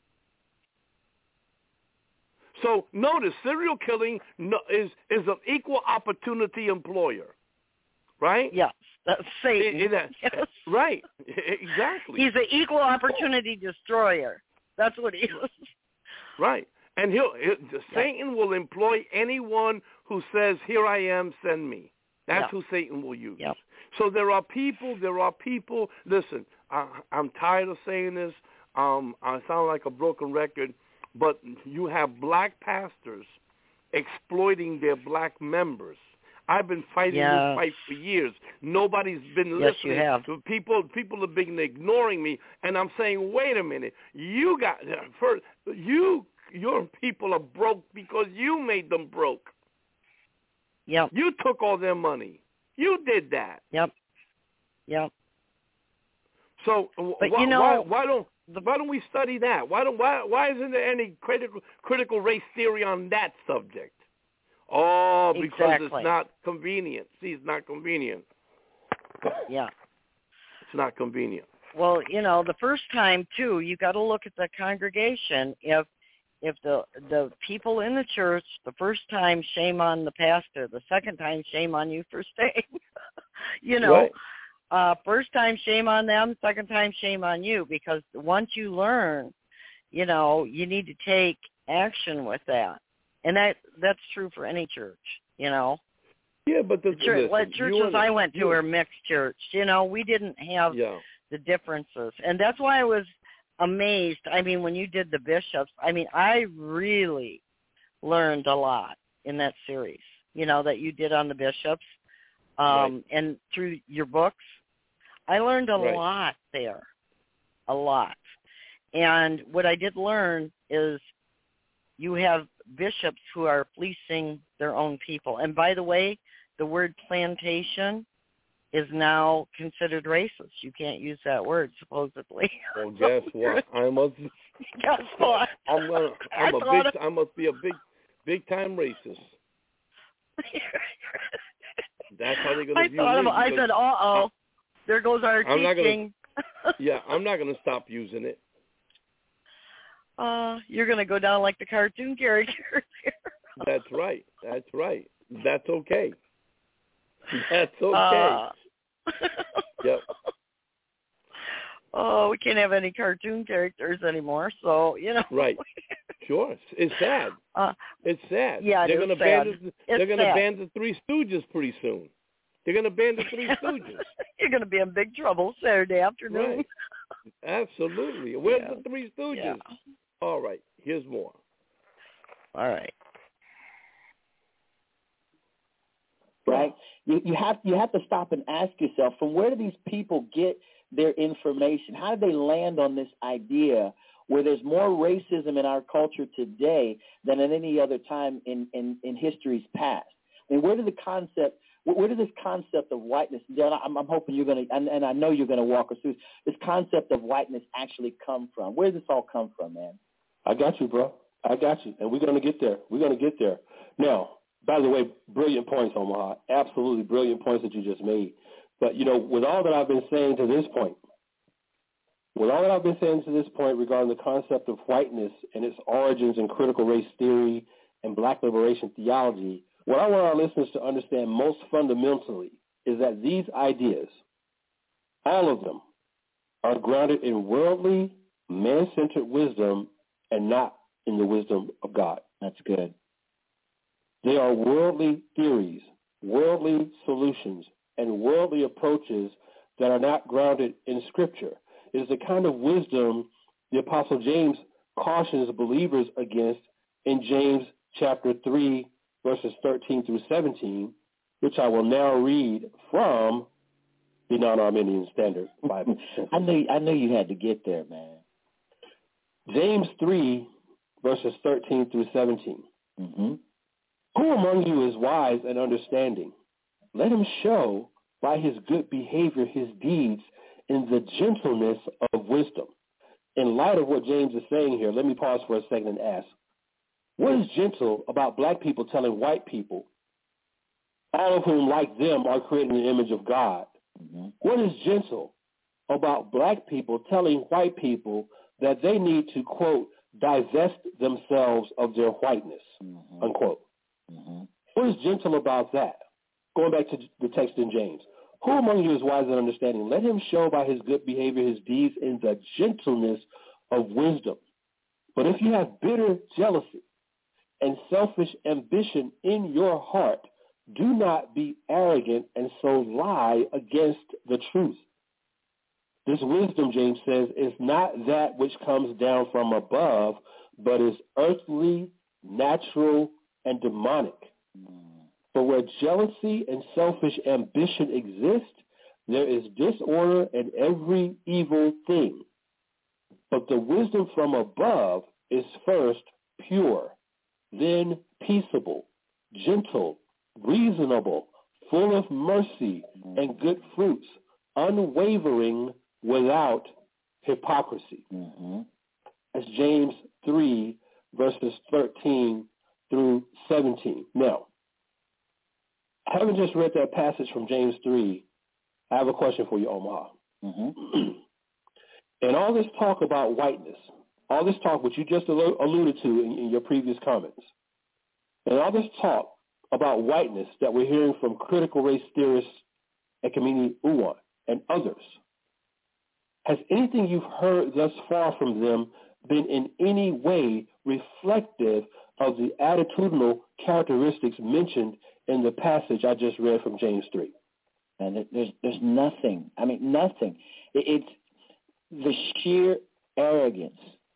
So notice, serial killing is an equal opportunity employer, right? Yes, that's Satan. Yes. Right, exactly. He's an equal opportunity destroyer. That's what he is. Right, and Satan will employ anyone who says, "Here I am, send me." That's who Satan will use. Yep. So there are people. Listen, I'm tired of saying this. I sound like a broken record, but you have black pastors exploiting their black members. I've been fighting this fight for years. Nobody's been listening. Yes, you have. People have been ignoring me, and I'm saying, wait a minute. Your people are broke because you made them broke. Yep. You took all their money. You did that. Yep. So why don't we study that? Why isn't there any critical race theory on that subject? Oh, because it's not convenient. See, it's not convenient. Yeah. It's not convenient. Well, the first time too, you got to look at the congregation. If the people in the church, the first time, shame on the pastor. The second time, shame on you for staying. Right. First time, shame on them. Second time, shame on you. Because once you learn, you need to take action with that. And that's true for any church, Yeah, but the churches I went to were mixed church. We didn't have the differences. And that's why I was amazed. I mean, when you did the bishops, I really learned a lot in that series, that you did on the bishops. And through your books, I learned a lot there, a lot. And what I did learn is you have bishops who are fleecing their own people. And by the way, the word plantation is now considered racist. You can't use that word, supposedly. Well, guess what? Guess what? I must be a big time racist. That's how they're going to view me. I said, there goes our teaching. I'm not going to stop using it. You're going to go down like the cartoon characters here. That's right. That's okay. That's okay. Yep. Oh, we can't have any cartoon characters anymore, so, Right. Sure. It's sad. It's sad. Yeah, they're going to ban the Three Stooges pretty soon. They're going to ban the Three Stooges. You're going to be in big trouble Saturday afternoon. Right. Absolutely. Where's the Three Stooges? Yeah. All right. Here's more. All right. Right? You have to stop and ask yourself, from where do these people get their information? How do they land on this idea where there's more racism in our culture today than at any other time in history's past? I mean, where did this concept of whiteness, Dylan, I'm hoping you're going to, and I know you're going to walk us through this concept of whiteness actually come from? Where does this all come from, man? I got you, bro. I got you. And we're going to get there. Now, by the way, brilliant points, Omaha. Absolutely brilliant points that you just made. But, with all that I've been saying to this point, regarding the concept of whiteness and its origins in critical race theory and black liberation theology, what I want our listeners to understand most fundamentally is that these ideas, all of them, are grounded in worldly, man-centered wisdom and not in the wisdom of God. That's good. They are worldly theories, worldly solutions, and worldly approaches that are not grounded in Scripture. It is the kind of wisdom the Apostle James cautions believers against in James chapter 3, verses 13 through 17, which I will now read from the Non-Arminian Standard Bible. I knew you had to get there, man. James 3, verses 13 through 17. Mm-hmm. Who among you is wise and understanding? Let him show by his good behavior his deeds in the gentleness of wisdom. In light of what James is saying here, let me pause for a second and ask, what is gentle about black people telling white people, all of whom, like them, are created in the image of God? Mm-hmm. What is gentle about black people telling white people that they need to, quote, divest themselves of their whiteness, mm-hmm. unquote? Mm-hmm. What is gentle about that? Going back to the text in James. Who among you is wise and understanding? Let him show by his good behavior his deeds in the gentleness of wisdom. But if you have bitter jealousy and selfish ambition in your heart, do not be arrogant and so lie against the truth. This wisdom, James says, is not that which comes down from above, but is earthly, natural, and demonic. For where jealousy and selfish ambition exist, there is disorder and every evil thing. But the wisdom from above is first pure, then peaceable, gentle, reasonable, full of mercy and good fruits, unwavering, without hypocrisy. Mm-hmm. That's James 3, verses 13 through 17. Now, having just read that passage from James 3, I have a question for you, Omaha. Mm-hmm. And all this talk about whiteness, all this talk which you just alluded to in your previous comments, and all this talk about whiteness that we're hearing from critical race theorists, Ekemini Uwan, and others, has anything you've heard thus far from them been in any way reflective of the attitudinal characteristics mentioned in the passage I just read from James 3? And there's nothing. I mean, nothing. It's the sheer arrogance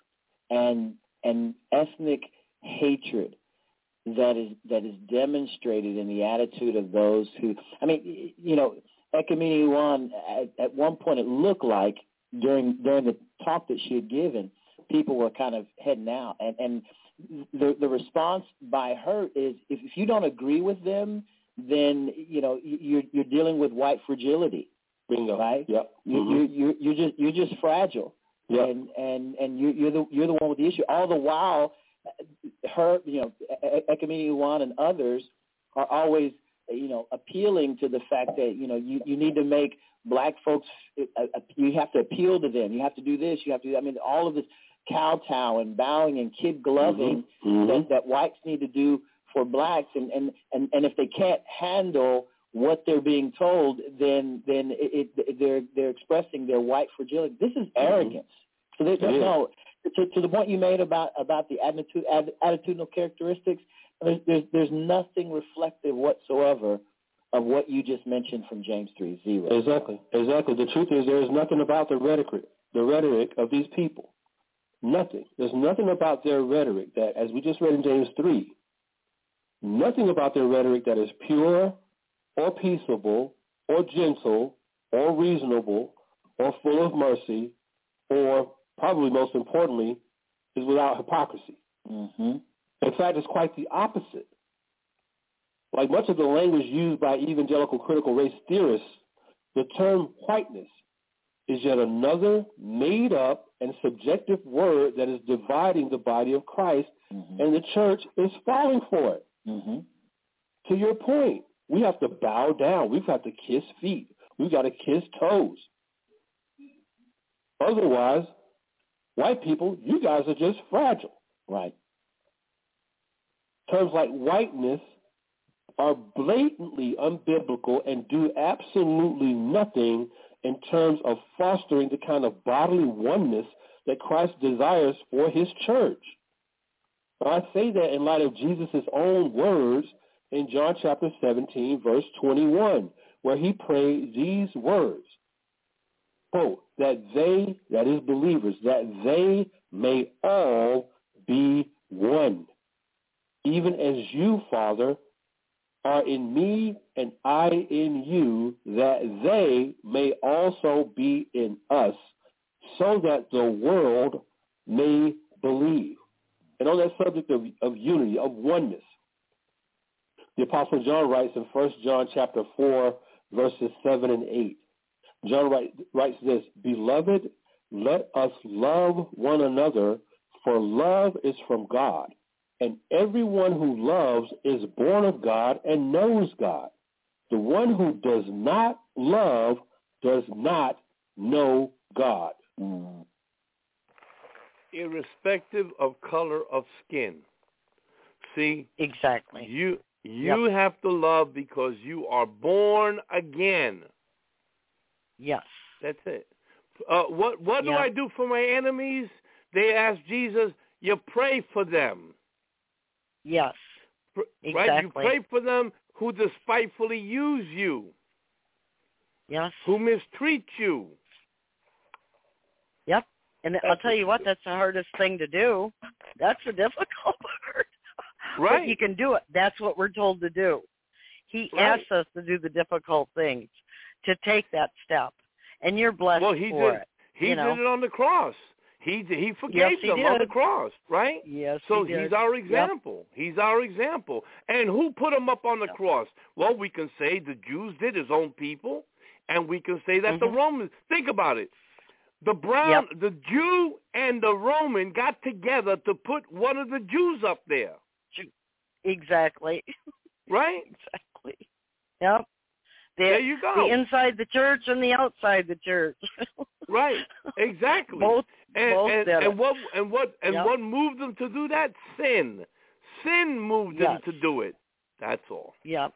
and ethnic hatred that is demonstrated in the attitude of those who. I mean, you know, Ekemini Uwan, at one point it looked like during the talk that she had given, people were kind of heading out, and the response by her is, if you don't agree with them, then you know you're dealing with white fragility. Bingo. Right? Yep. You're just fragile. Yep. And you're the one with the issue. All the while, her, you know, Ekemini Uwan and others are always, you know, appealing to the fact that, you know, you need to make black folks, you have to appeal to them. You have to do this. You have to. I mean, all of this kowtow and bowing and kid gloving that whites need to do for blacks, and if they can't handle what they're being told, then they're expressing their white fragility. This is arrogance. So no, to the point you made about the attitudinal characteristics, there's nothing reflective whatsoever of what you just mentioned from James 3, 0. Exactly. The truth is there is nothing about the rhetoric of these people. Nothing. There's nothing about their rhetoric that, as we just read in James 3, nothing about their rhetoric that is pure or peaceable or gentle or reasonable or full of mercy, or probably most importantly, is without hypocrisy. Mm-hmm. In fact, it's quite the opposite. Like much of the language used by evangelical critical race theorists, the term whiteness is yet another made-up and subjective word that is dividing the body of Christ, and the church is falling for it. Mm-hmm. To your point, we have to bow down. We've got to kiss feet. We've got to kiss toes. Otherwise, white people, you guys are just fragile. Right. Terms like whiteness are blatantly unbiblical and do absolutely nothing in terms of fostering the kind of bodily oneness that Christ desires for his church. Now, I say that in light of Jesus' own words in John chapter 17, verse 21, where he prayed these words, quote, that they, that is believers, that they may all be one, even as you, Father, are in me and I in you, that they may also be in us, so that the world may believe. And on that subject of unity, of oneness, the Apostle John writes in 1 John chapter 4, verses 7 and 8. John writes this, Beloved, let us love one another, for love is from God. And everyone who loves is born of God and knows God. The one who does not love does not know God. Irrespective of color of skin. See? Exactly. You have to love because you are born again. Yes. That's it. What do I do for my enemies? They ask Jesus, you pray for them. Yes. Exactly. Right? You pray for them who despitefully use you. Yes. Who mistreat you. Yep. And I'll tell you what, that's the hardest thing to do. That's the difficult part. Right. But you can do it. That's what we're told to do. He asks us to do the difficult things, to take that step. And you're blessed for it. He did it on the cross. He forgave them on the cross, right? Yes, so he did. He's our example. Yep. He's our example. And who put him up on the cross? Well, we can say the Jews did, his own people, and we can say that the Romans. Think about it. The Jew and the Roman got together to put one of the Jews up there. Exactly. Right? Exactly. Yep. There you go. The inside the church and the outside the church. Right. Exactly. Both what moved them to do that? Sin. Sin moved them to do it. That's all. Yep.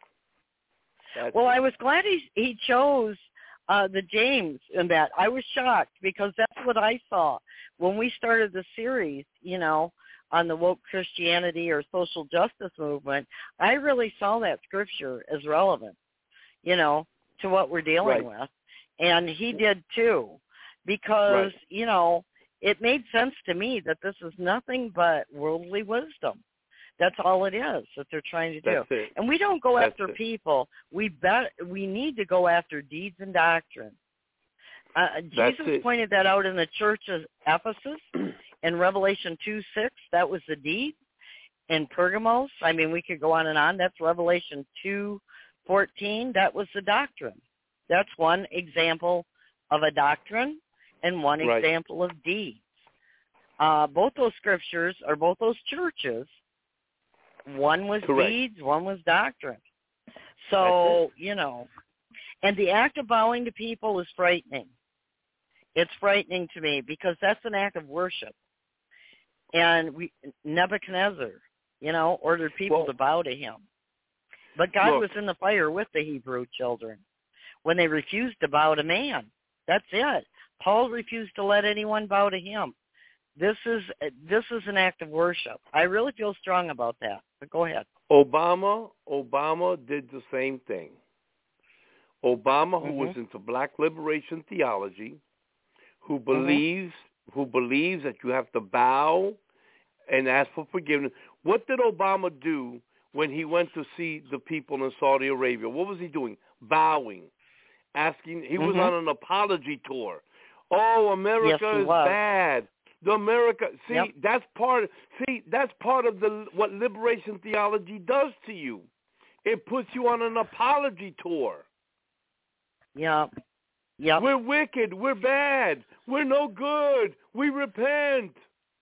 I was glad he chose the James in that. I was shocked because that's what I saw when we started the series, on the woke Christianity or social justice movement. I really saw that scripture as relevant, to what we're dealing with. And he did too, because, it made sense to me that this is nothing but worldly wisdom. That's all it is that they're trying to do. And we don't go after people. We need to go after deeds and doctrine. Jesus pointed that out in the church of Ephesus in Revelation 2:6. That was the deed. In Pergamos, we could go on and on. That's Revelation 2:14. That was the doctrine. That's one example of a doctrine and one example of deeds. Both those scriptures, or both those churches, one was deeds, one was doctrine. So, and the act of bowing to people is frightening. It's frightening to me because that's an act of worship. And Nebuchadnezzar, ordered people to bow to him. But God was in the fire with the Hebrew children when they refused to bow to man. That's it. Paul refused to let anyone bow to him. This is an act of worship. I really feel strong about that. But go ahead. Obama did the same thing. Obama, who was into black liberation theology, who believes that you have to bow and ask for forgiveness. What did Obama do when he went to see the people in Saudi Arabia? What was he doing? Bowing, asking. He was on an apology tour. Oh, America is bad. That's part of what liberation theology does to you. It puts you on an apology tour. Yeah. We're wicked. We're bad. We're no good. We repent.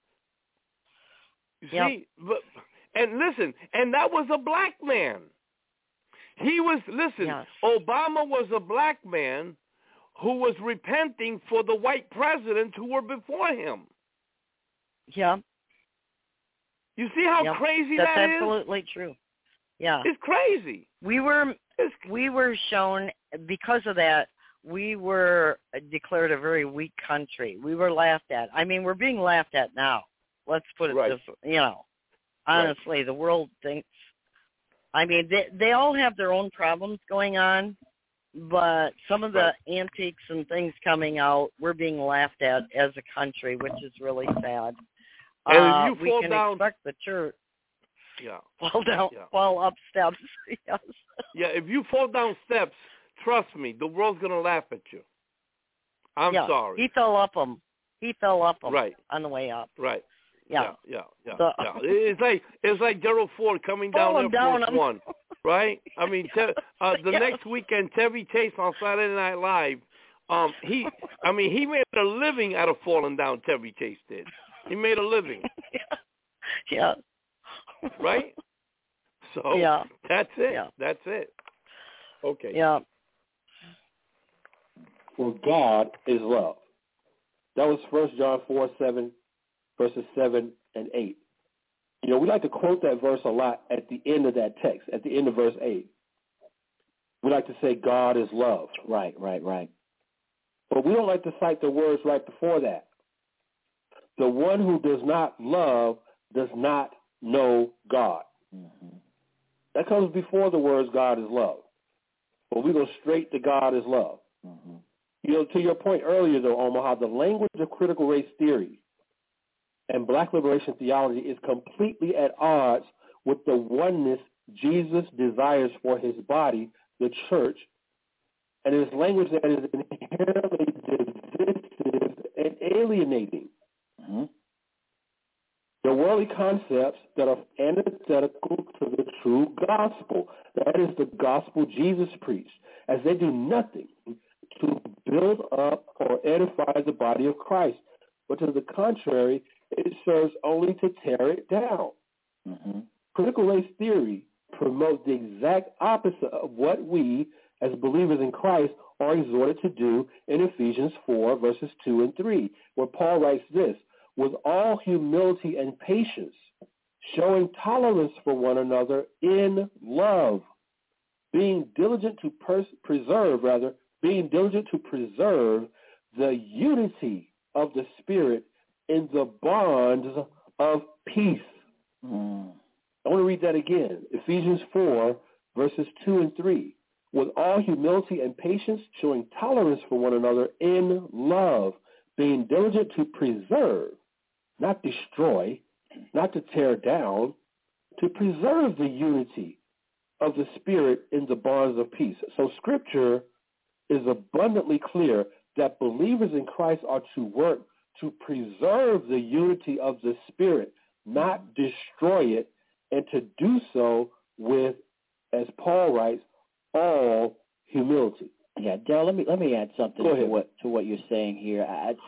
See, and listen, and that was a black man. Obama was a black man who was repenting for the white presidents who were before him. Yeah. You see how crazy that is? That's absolutely true. Yeah. It's crazy. We were shown, because of that, we were declared a very weak country. We were laughed at. I mean, we're being laughed at now. Let's put it this way. Honestly, the world thinks, I mean, they all have their own problems going on, but some of the antiques and things coming out, we're being laughed at as a country, which is really sad. And if you we fall can down, expect the church. Yeah. Fall up steps. Yes. Yeah, if you fall down steps, trust me, the world's gonna laugh at you. I'm sorry. He fell up them. Right. On the way up. Right. Yeah. So, it's like Gerald Ford coming down Air Force One, right? I mean, the next weekend, Chevy Chase on Saturday Night Live, he made a living out of falling down. Chevy Chase did. He made a living. Yeah. Right? So that's it. Yeah. That's it. Okay. Yeah. Well, God is love. That was 1 John 4:7, verses 7 and 8. You know, we like to quote that verse a lot at the end of that text, at the end of verse 8. We like to say God is love. Right. But we don't like to cite the words right before that. The one who does not love does not know God. Mm-hmm. That comes before the words God is love. But we go straight to God is love. Mm-hmm. You know, to your point earlier, though, Omaha, the language of critical race theory and black liberation theology is completely at odds with the oneness Jesus desires for his body, the church, and it is language that is inherently divisive and alienating. Mm-hmm. The worldly concepts that are antithetical to the true gospel. That is the gospel Jesus preached, as they do nothing to build up or edify the body of Christ, but to the contrary, it serves only to tear it down. Mm-hmm. Critical race theory promotes the exact opposite of what we, as believers in Christ, are exhorted to do in Ephesians 4, verses 2 and 3, where Paul writes this, with all humility and patience, showing tolerance for one another in love, being diligent to preserve the unity of the Spirit in the bonds of peace. Mm. I want to read that again. Ephesians 4, verses 2 and 3. With all humility and patience, showing tolerance for one another in love, being diligent to preserve, not destroy, not to tear down, to preserve the unity of the Spirit in the bonds of peace. So Scripture is abundantly clear that believers in Christ are to work to preserve the unity of the Spirit, not destroy it, and to do so with, as Paul writes, all humility. Yeah, Dale, let me add something to what you're saying here.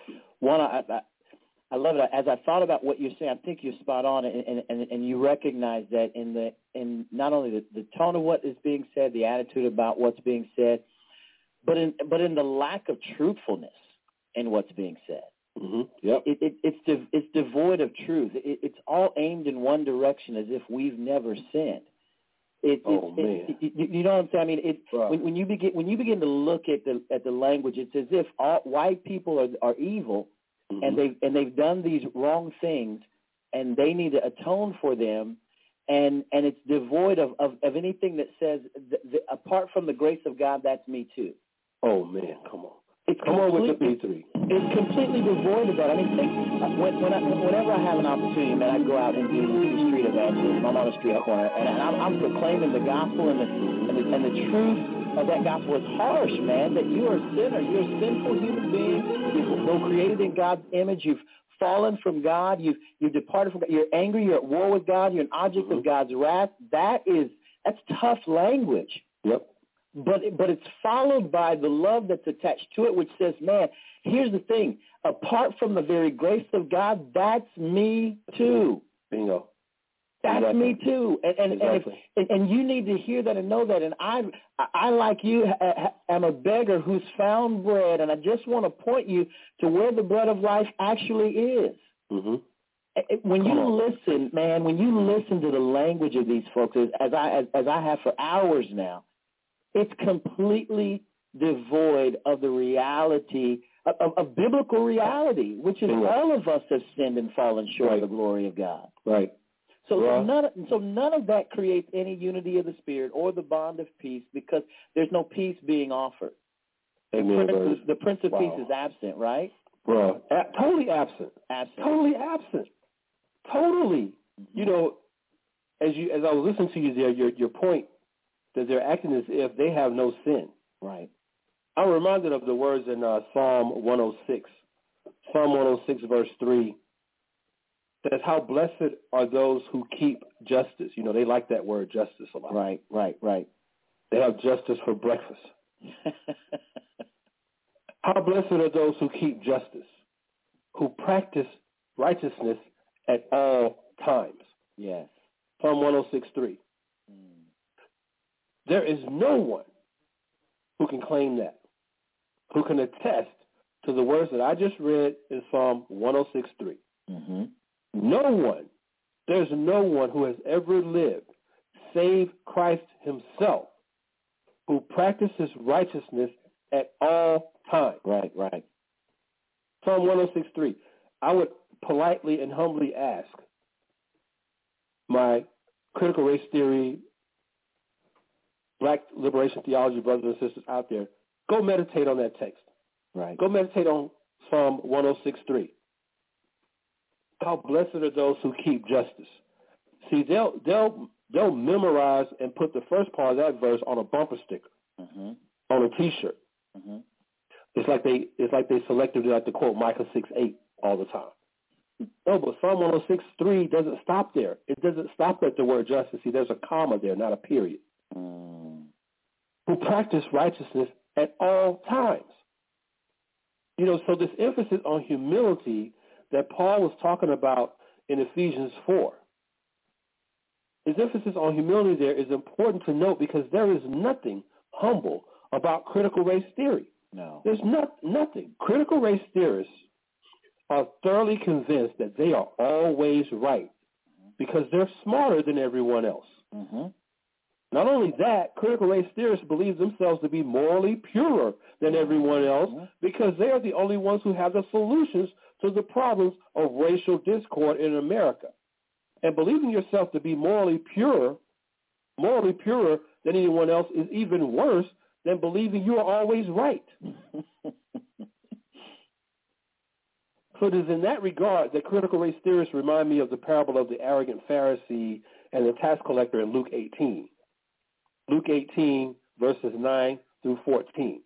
I love it. As I thought about what you're saying, I think you're spot on, and you recognize that in not only the tone of what is being said, the attitude about what's being said, but in the lack of truthfulness in what's being said. Mm-hmm. Yep. It's devoid of truth. It's all aimed in one direction, as if we've never sinned. You know what I'm saying? I mean, when you begin to look at the language, it's as if all white people are evil. Mm-hmm. and they've done these wrong things, and they need to atone for them, and it's devoid of anything that says apart from the grace of God, that's me too. Oh man, come on! Come on with the B3. It's completely devoid of that. I mean, whenever I have an opportunity, man, I go out and do street evangelism. I'm on a street corner, and I'm proclaiming the gospel and the truth of that gospel is harsh, man, that you are a sinner. You're a sinful human being. You're created in God's image. You've fallen from God. You've departed from God. You're angry. You're at war with God. You're an object of God's wrath. That's tough language. Yep. But it's followed by the love that's attached to it, which says, man, here's the thing. Apart from the very grace of God, that's me too. Bingo. That's me too, Exactly. and you need to hear that and know that. And I like you, am a beggar who's found bread, and I just want to point you to where the bread of life actually is. Mm-hmm. When you listen, man, when you listen to the language of these folks, as I have for hours now, it's completely devoid of the reality of biblical reality, which is all of us have sinned and fallen short of the glory of God. Right. So none of that creates any unity of the Spirit or the bond of peace, because there's no peace being offered. Amen. The Prince of Peace is absent, right? Bro, totally absent. Totally absent. Totally. You know, as I was listening to you there, your point that they're acting as if they have no sin. Right. I'm reminded of the words in Psalm 106. Psalm 106, verse 3, says, how blessed are those who keep justice. You know, they like that word justice a lot. Right. They have justice for breakfast. How blessed are those who keep justice, who practice righteousness at all times. Yes. Psalm 106:3. There is no one who can claim that, who can attest to the words that I just read in Psalm 106:3. Mm-hmm. No one, there's no one who has ever lived save Christ himself, who practices righteousness at all times. Right. Psalm 106:3. I would politely and humbly ask my critical race theory, black liberation theology brothers and sisters out there, go meditate on that text. Right. Go meditate on Psalm 106:3. How blessed are those who keep justice. See, they'll memorize and put the first part of that verse on a bumper sticker, mm-hmm. on a T-shirt. Mm-hmm. It's like they selectively like to quote Micah 6:8 all the time. No, but Psalm 106:3 doesn't stop there. It doesn't stop at the word justice. See, there's a comma there, not a period. Who practice righteousness at all times. You know, so this emphasis on humility that Paul was talking about in Ephesians 4, his emphasis on humility there is important to note, because there is nothing humble about critical race theory. No. There's nothing. Critical race theorists are thoroughly convinced that they are always right because they're smarter than everyone else. Mm-hmm. Not only that, critical race theorists believe themselves to be morally purer than everyone else because they are the only ones who have the solutions to the problems of racial discord in America. And believing yourself to be morally purer than anyone else is even worse than believing you are always right. So it is in that regard that critical race theorists remind me of the parable of the arrogant Pharisee and the tax collector in Luke 18. Luke 18, verses 9 through 14.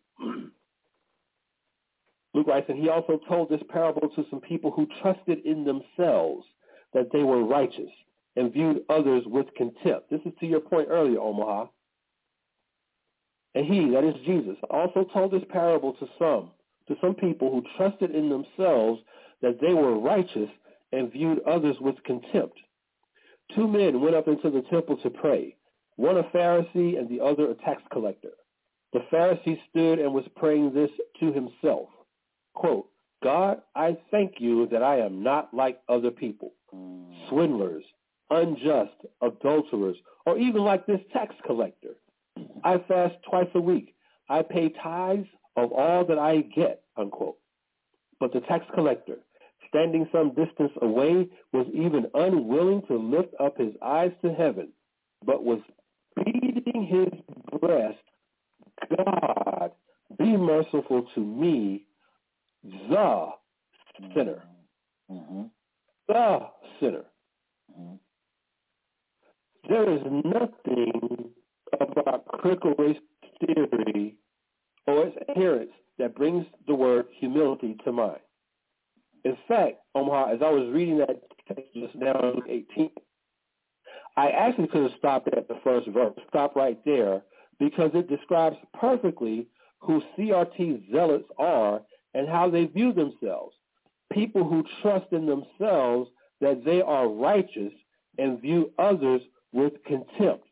Luke writes, and he also told this parable to some people who trusted in themselves that they were righteous and viewed others with contempt. This is to your point earlier, Omaha. And he, that is Jesus, also told this parable to some people who trusted in themselves that they were righteous and viewed others with contempt. Two men went up into the temple to pray, one a Pharisee and the other a tax collector. The Pharisee stood and was praying this to himself, quote, God, I thank you that I am not like other people, swindlers, unjust, adulterers, or even like this tax collector. I fast twice a week. I pay tithes of all that I get, unquote. But the tax collector, standing some distance away, was even unwilling to lift up his eyes to heaven, but was beating his breast, God, be merciful to me, the sinner. Mm-hmm. The sinner. Mm-hmm. There is nothing about critical race theory or its adherents that brings the word humility to mind. In fact, Omaha, as I was reading that text just now in Luke 18, I actually could have stopped at the first verse, stop right there, because it describes perfectly who CRT zealots are and how they view themselves. People who trust in themselves that they are righteous and view others with contempt.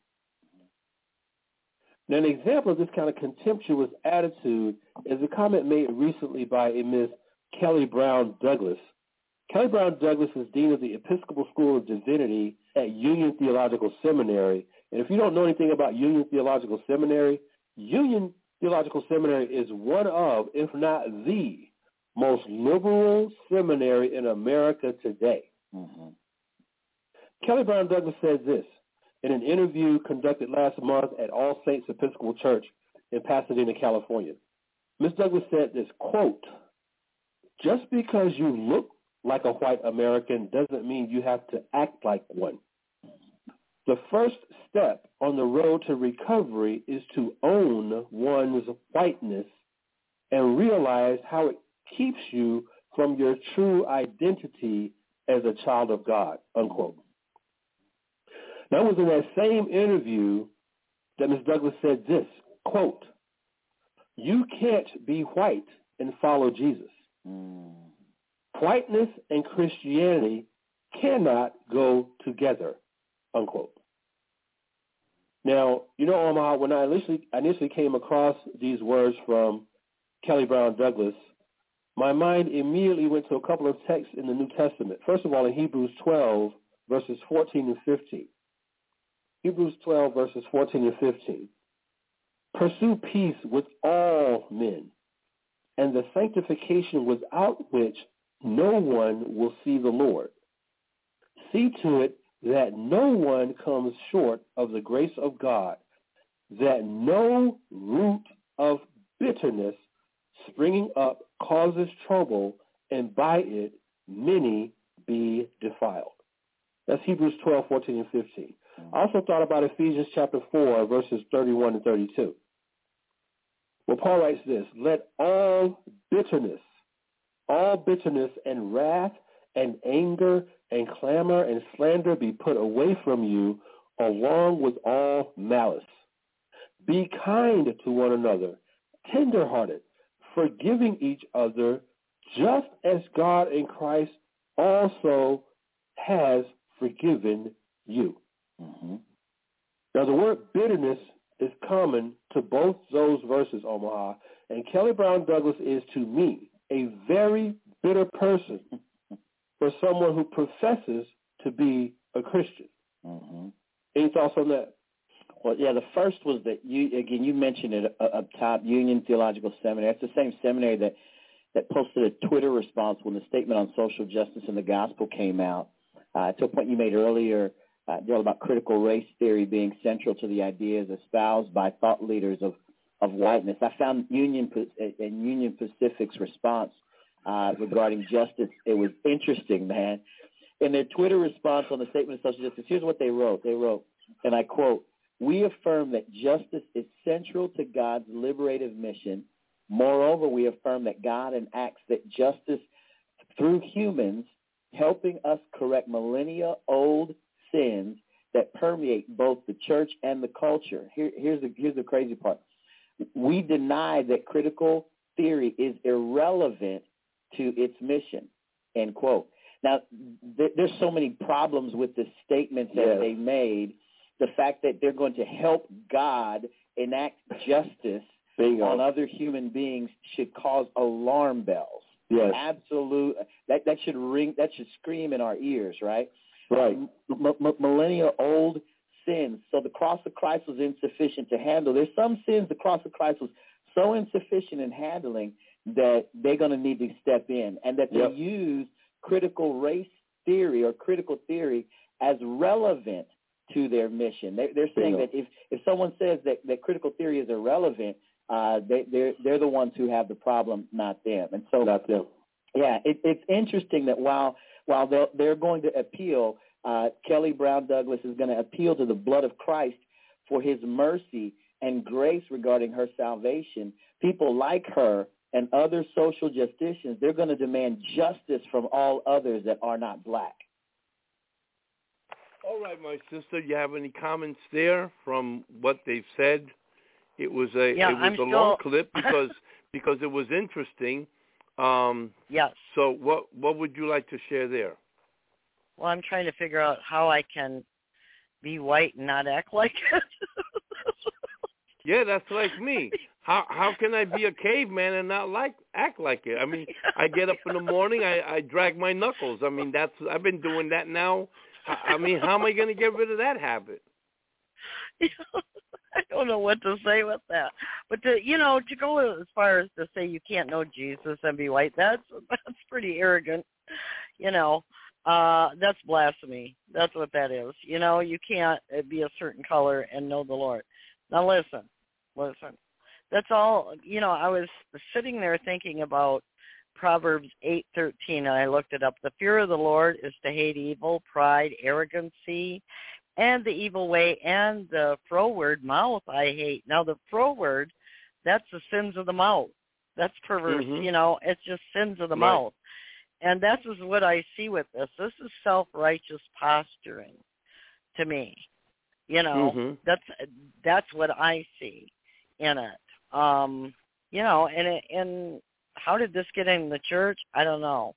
Now, an example of this kind of contemptuous attitude is a comment made recently by a Ms. Kelly Brown Douglas. Kelly Brown Douglas is Dean of the Episcopal School of Divinity at Union Theological Seminary. And if you don't know anything about Union Theological Seminary, Union Theological Seminary is one of, if not the, most liberal seminary in America today. Mm-hmm. Kelly Brown Douglas said this in an interview conducted last month at All Saints Episcopal Church in Pasadena, California. Ms. Douglas said this, quote, "Just because you look like a white American doesn't mean you have to act like one. The first step on the road to recovery is to own one's whiteness and realize how it keeps you from your true identity as a child of God," unquote. Now, it was in that same interview that Ms. Douglas said this, quote, "You can't be white and follow Jesus. Whiteness and Christianity cannot go together," unquote. Now, you know, Omaha, when I initially came across these words from Kelly Brown Douglas, my mind immediately went to a couple of texts in the New Testament. First of all, in Hebrews 12, verses 14 and 15. Hebrews 12, verses 14 and 15. "Pursue peace with all men, and the sanctification without which no one will see the Lord. See to it that no one comes short of the grace of God, that no root of bitterness springing up causes trouble, and by it many be defiled." That's Hebrews 12, 14, and 15. I also thought about Ephesians chapter 4, verses 31 and 32. Well, Paul writes this, "Let all bitterness and wrath and anger and clamor and slander be put away from you, along with all malice. Be kind to one another, tenderhearted, forgiving each other, just as God in Christ also has forgiven you." Mm-hmm. Now, the word bitterness is common to both those verses, Omaha, and Kelly Brown Douglas is, to me, a very bitter person for someone who professes to be a Christian. Mm-hmm. Any thoughts on that? Well, yeah, the first was that you mentioned it up top, Union Theological Seminary. That's the same seminary that posted a Twitter response when the statement on social justice and the gospel came out. To a point you made earlier, Dale, about critical race theory being central to the ideas espoused by thought leaders of whiteness. I found Union Pacific's response regarding justice. It was interesting, man. In their Twitter response on the statement of social justice, here's what they wrote. They wrote, and I quote, "We affirm that justice is central to God's liberative mission. Moreover, we affirm that God enacts that justice through humans, helping us correct millennia-old sins that permeate both the church and the culture." Here's the crazy part. "We deny that critical theory is irrelevant to its mission," end quote. Now, there's so many problems with the statements that they made. The fact that they're going to help God enact justice on other human beings should cause alarm bells. Yes. Absolute. That should ring. That should scream in our ears, right? Right. Millennia-old sins. So the cross of Christ was insufficient to handle. There's some sins the cross of Christ was so insufficient in handling that they're going to need to step in, and that they use critical race theory or critical theory as relevant to their mission. They're saying that if someone says that critical theory is irrelevant, they're the ones who have the problem, not them. And so, not them. Yeah, it's interesting that while they're going to appeal, Kelly Brown Douglas is going to appeal to the blood of Christ for his mercy and grace regarding her salvation. People like her and other social justicians, they're going to demand justice from all others that are not black. All right, my sister, you have any comments there from what they've said? It was a long clip because it was interesting. Yes. So what would you like to share there? Well, I'm trying to figure out how I can be white and not act like it. Yeah, that's like me. How can I be a caveman and not act like it? I mean, I get up in the morning, I drag my knuckles. I mean, I've been doing that now. I mean, how am I going to get rid of that habit? I don't know what to say with that. But to go as far as to say you can't know Jesus and be white, that's pretty arrogant. That's blasphemy. That's what that is. You can't be a certain color and know the Lord. Now listen. That's all. I was sitting there thinking about Proverbs 8:13, and I looked it up. The fear of the Lord is to hate evil, pride, arrogancy, and the evil way, and the froward mouth I hate. Now, the froward, that's the sins of the mouth. That's perverse, It's just sins of the mouth. And that's what I see with this. This is self-righteous posturing to me. That's what I see in it. And how did this get in the church? I don't know.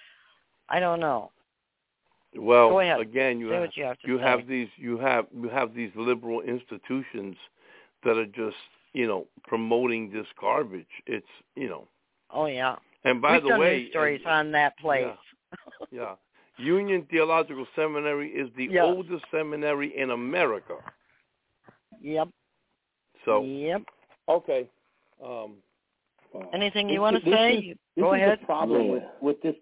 Well, go ahead. Again, you have these liberal institutions that are just promoting this garbage. It's Oh yeah. And by the way, news stories on that place. Yeah. Union Theological Seminary is the oldest seminary in America. Yep. So. Yep. Okay. Anything you want to say? Go ahead. This is the problem with this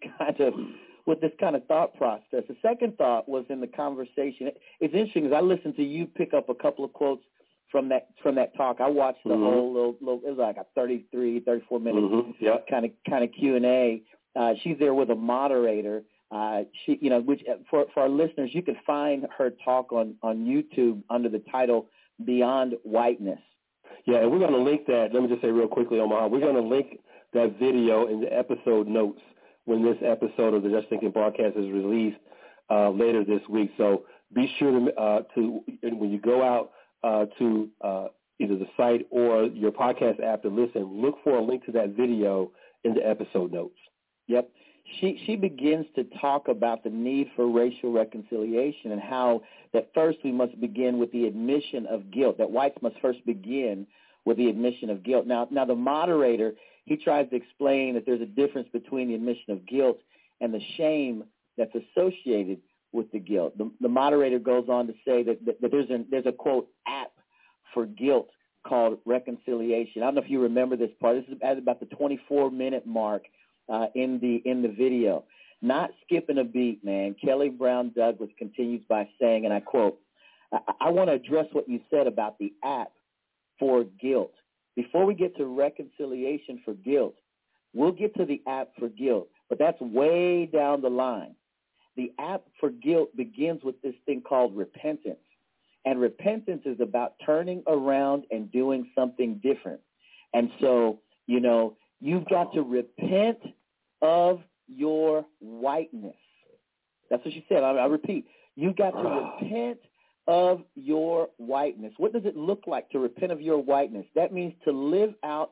kind of thought process. The second thought was in the conversation. It's interesting because I listened to you pick up a couple of quotes from that talk. I watched the whole little. It was like a 34 minute kind of Q&A. She's there with a moderator. She, which for our listeners, you can find her talk on YouTube under the title Beyond Whiteness. Yeah, and we're going to link that. Let me just say real quickly, Omaha, we're going to link that video in the episode notes when this episode of the Just Thinking broadcast is released later this week. So be sure to when you go out to either the site or your podcast app to listen, look for a link to that video in the episode notes. Yep. She begins to talk about the need for racial reconciliation and how that first we must begin with the admission of guilt, that whites must first begin with the admission of guilt. Now the moderator, he tries to explain that there's a difference between the admission of guilt and the shame that's associated with the guilt. The moderator goes on to say that there's a, quote, app for guilt called Reconciliation. I don't know if you remember this part. This is at about the 24-minute mark in the video. Not skipping a beat, man. Kelly Brown Douglas continues by saying, and I quote, I want to address what you said about the app for guilt. Before we get to reconciliation for guilt, we'll get to the app for guilt, but that's way down the line. The app for guilt begins with this thing called repentance. And repentance is about turning around and doing something different. And so, you've got to repent of your whiteness. That's what she said. I repeat, you've got to repent of your whiteness. What does it look like to repent of your whiteness? That means to live out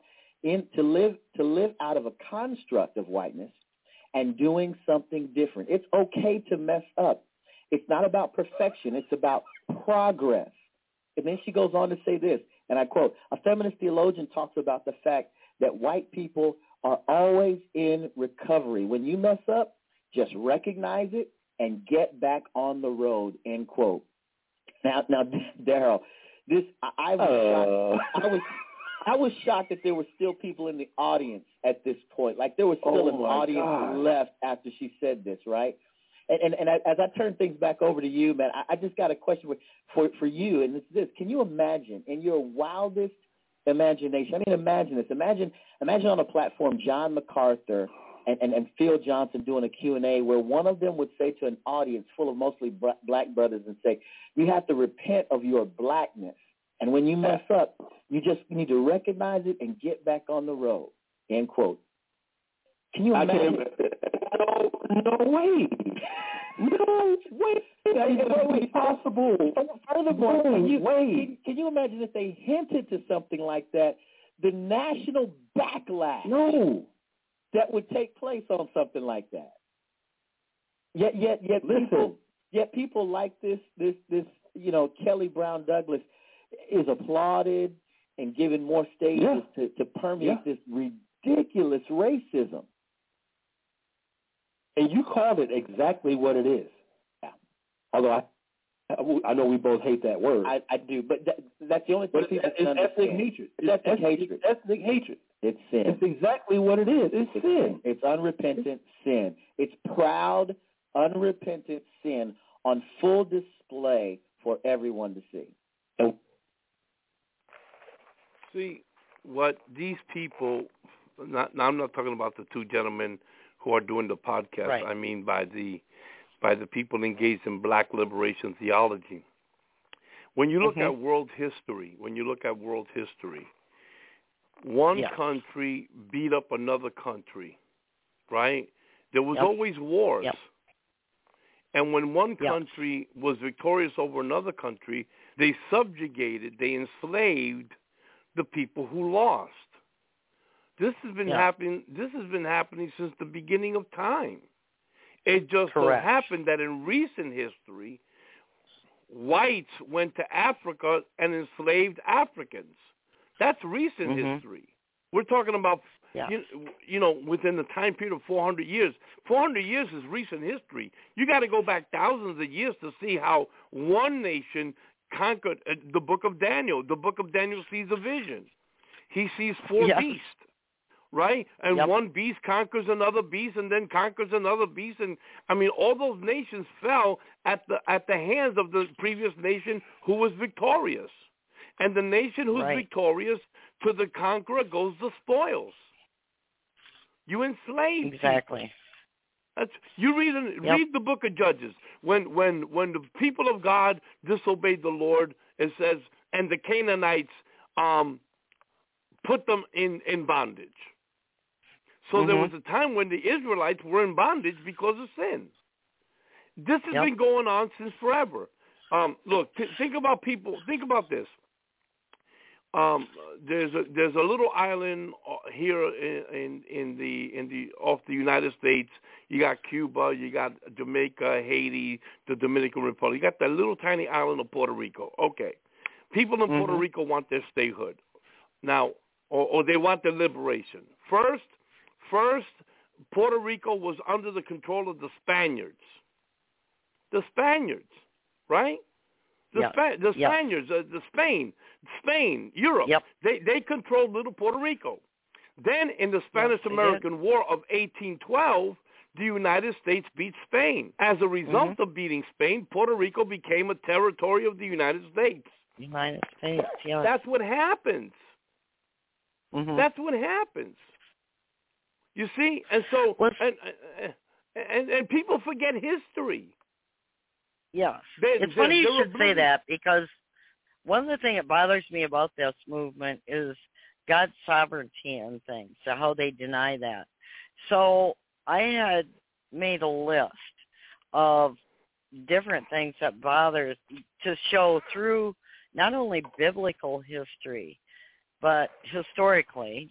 of a construct of whiteness and doing something different. It's okay to mess up. It's not about perfection. It's about progress. And then she goes on to say this, and I quote, a feminist theologian talks about the fact that white people are always in recovery. When you mess up, just recognize it and get back on the road, end quote. Now, Daryl, I was shocked that there were still people in the audience at this point. Like there was still an audience left after she said this, right? And as I turn things back over to you, man, I just got a question for you, and it's this. Can you imagine in your wildest imagination? I mean, imagine this. Imagine on a platform John MacArthur and Phil Johnson doing a Q&A where one of them would say to an audience full of mostly black brothers and say, you have to repent of your blackness. And when you mess up, you just need to recognize it and get back on the road, end quote. Can you imagine? No way. No way. Wait. Possible. Furthermore, can you imagine if they hinted to something like that, the national backlash that would take place on something like that? Yet people like this Kelly Brown Douglas is applauded and given more stages to permeate this ridiculous racism. And you called it exactly what it is. Yeah. Although I I know we both hate that word. I do, but that's the only thing people can understand. It's ethnic hatred. It's ethnic hatred. Ethnic hatred. It's sin. It's exactly what it is. It's sin. It's unrepentant sin. It's proud, unrepentant sin on full display for everyone to see. And see, what these people, now I'm not talking about the two gentlemen who are doing the podcast. Right. I mean by the people engaged in black liberation theology. When you look at world history, one country beat up another country, right? There was always wars. Yep. And when one country was victorious over another country, they subjugated, they enslaved the people who lost. This has been happening. This has been happening since the beginning of time. It just so happened that in recent history, whites went to Africa and enslaved Africans. That's recent history. We're talking about, you know, within the time period of 400 years. 400 years is recent history. You got to go back thousands of years to see how one nation conquered the book of Daniel. The book of Daniel sees a vision. He sees four beasts. Right? And one beast conquers another beast and then conquers another beast. And, I mean, all those nations fell at the hands of the previous nation who was victorious. And the nation who's victorious, to the conqueror goes the spoils. You enslave people. You read the book of Judges. When the people of God disobeyed the Lord, it says, and the Canaanites put them in bondage. So there was a time when the Israelites were in bondage because of sin. This has been going on since forever. Look, think about people. Think about this. There's a little island here in the off the United States. You got Cuba, you got Jamaica, Haiti, the Dominican Republic. You got that little tiny island of Puerto Rico. Okay, people in Puerto Rico want their statehood now, or they want their liberation. First, Puerto Rico was under the control of the Spaniards. The Spaniards, right? The Spaniards, Spain, Europe. They controlled little Puerto Rico. Then in the Spanish-American War of 1812, the United States beat Spain. As a result of beating Spain, Puerto Rico became a territory of the United States. That's what happens. That's what happens. You see, and so and people forget history. Yeah, it's funny you should say that, because one of the things that bothers me about this movement is God's sovereignty and things, so how they deny that. So I had made a list of different things that bothers to show through not only biblical history, but historically,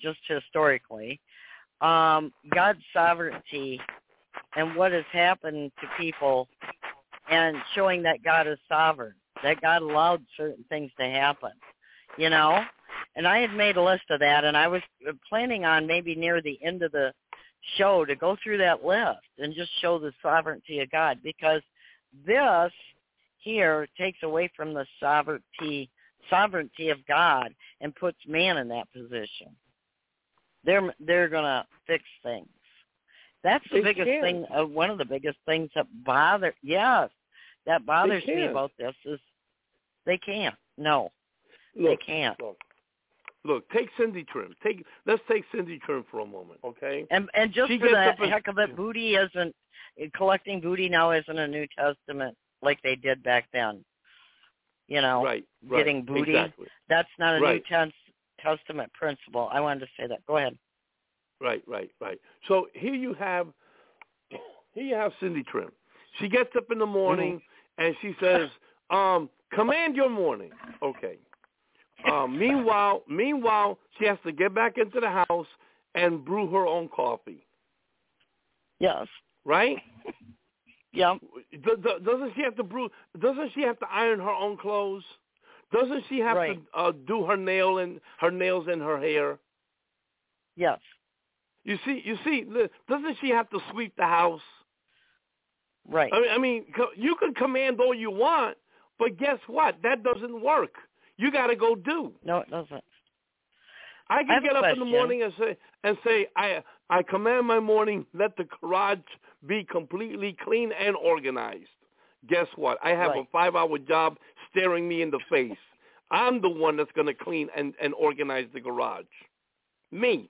God's sovereignty and what has happened to people, and showing that God is sovereign, that God allowed certain things to happen, you know? And I had made a list of that, and I was planning on maybe near the end of the show to go through that list and just show the sovereignty of God, because this here takes away from the sovereignty of God and puts man in that position. They're going to fix things. That's the biggest thing, one of the biggest things that bothers me about this is they can't. No, they can't. Look, take Cindy Trim. Let's take Cindy Trim for a moment, okay? And just for the heck of it, collecting booty now isn't a New Testament like they did back then. You know, getting booty, that's not a New Testament principle. I wanted to say that. Go ahead. Right. So here you have Cindy Trim. She gets up in the morning and she says, command your morning. Okay. Meanwhile, she has to get back into the house and brew her own coffee. Yes. Right? Yeah. Doesn't she have to brew? Doesn't she have to iron her own clothes? Doesn't she have to do her nails and her hair? Yes. You see, doesn't she have to sweep the house? Right. I mean, you can command all you want, But guess what? That doesn't work. You got to go do. No, it doesn't. I can get up in the morning and say, I command my morning, let the garage be completely clean and organized. Guess what? I have a 5-hour job staring me in the face. I'm the one that's going to clean and organize the garage. Me.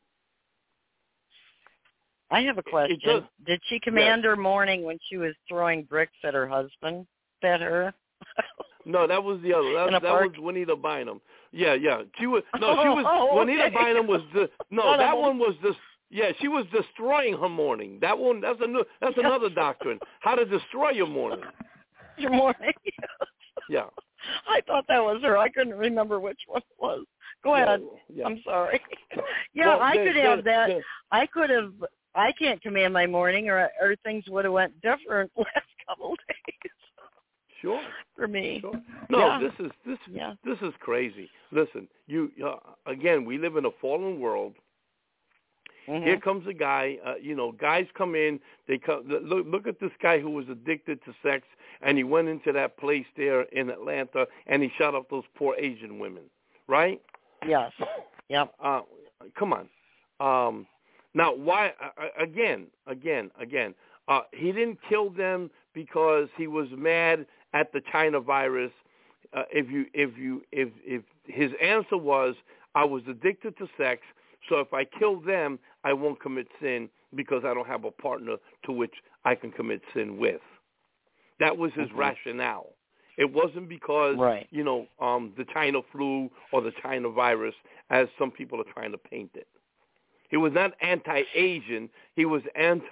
I have a question. Did she command her morning when she was throwing bricks at her husband? At her? No, that was the other. That was Juanita Bynum. Yeah. She was Juanita Bynum was that one was this. Yeah, she was destroying her morning. That one, that's another doctrine. How to destroy your morning. Your morning. Yeah. I thought that was her. I couldn't remember which one it was. Go ahead. Yeah. I'm sorry. Yeah, well, I could have that. I could have. I can't command my morning, or things would have went different last couple of days. Sure. For me. Sure. No, this is crazy. Listen, again, we live in a fallen world. Mm-hmm. Here comes a guy. Guys come in. They come. Look at this guy who was addicted to sex, and he went into that place there in Atlanta, and he shot up those poor Asian women. Right? Yes. Yep. Come on. Now, why? Again. He didn't kill them because he was mad at the China virus. If his answer was, I was addicted to sex, so if I kill them, I won't commit sin because I don't have a partner to which I can commit sin with. That was his rationale. It wasn't because, the China flu or the China virus, as some people are trying to paint it. He was not anti-Asian. He was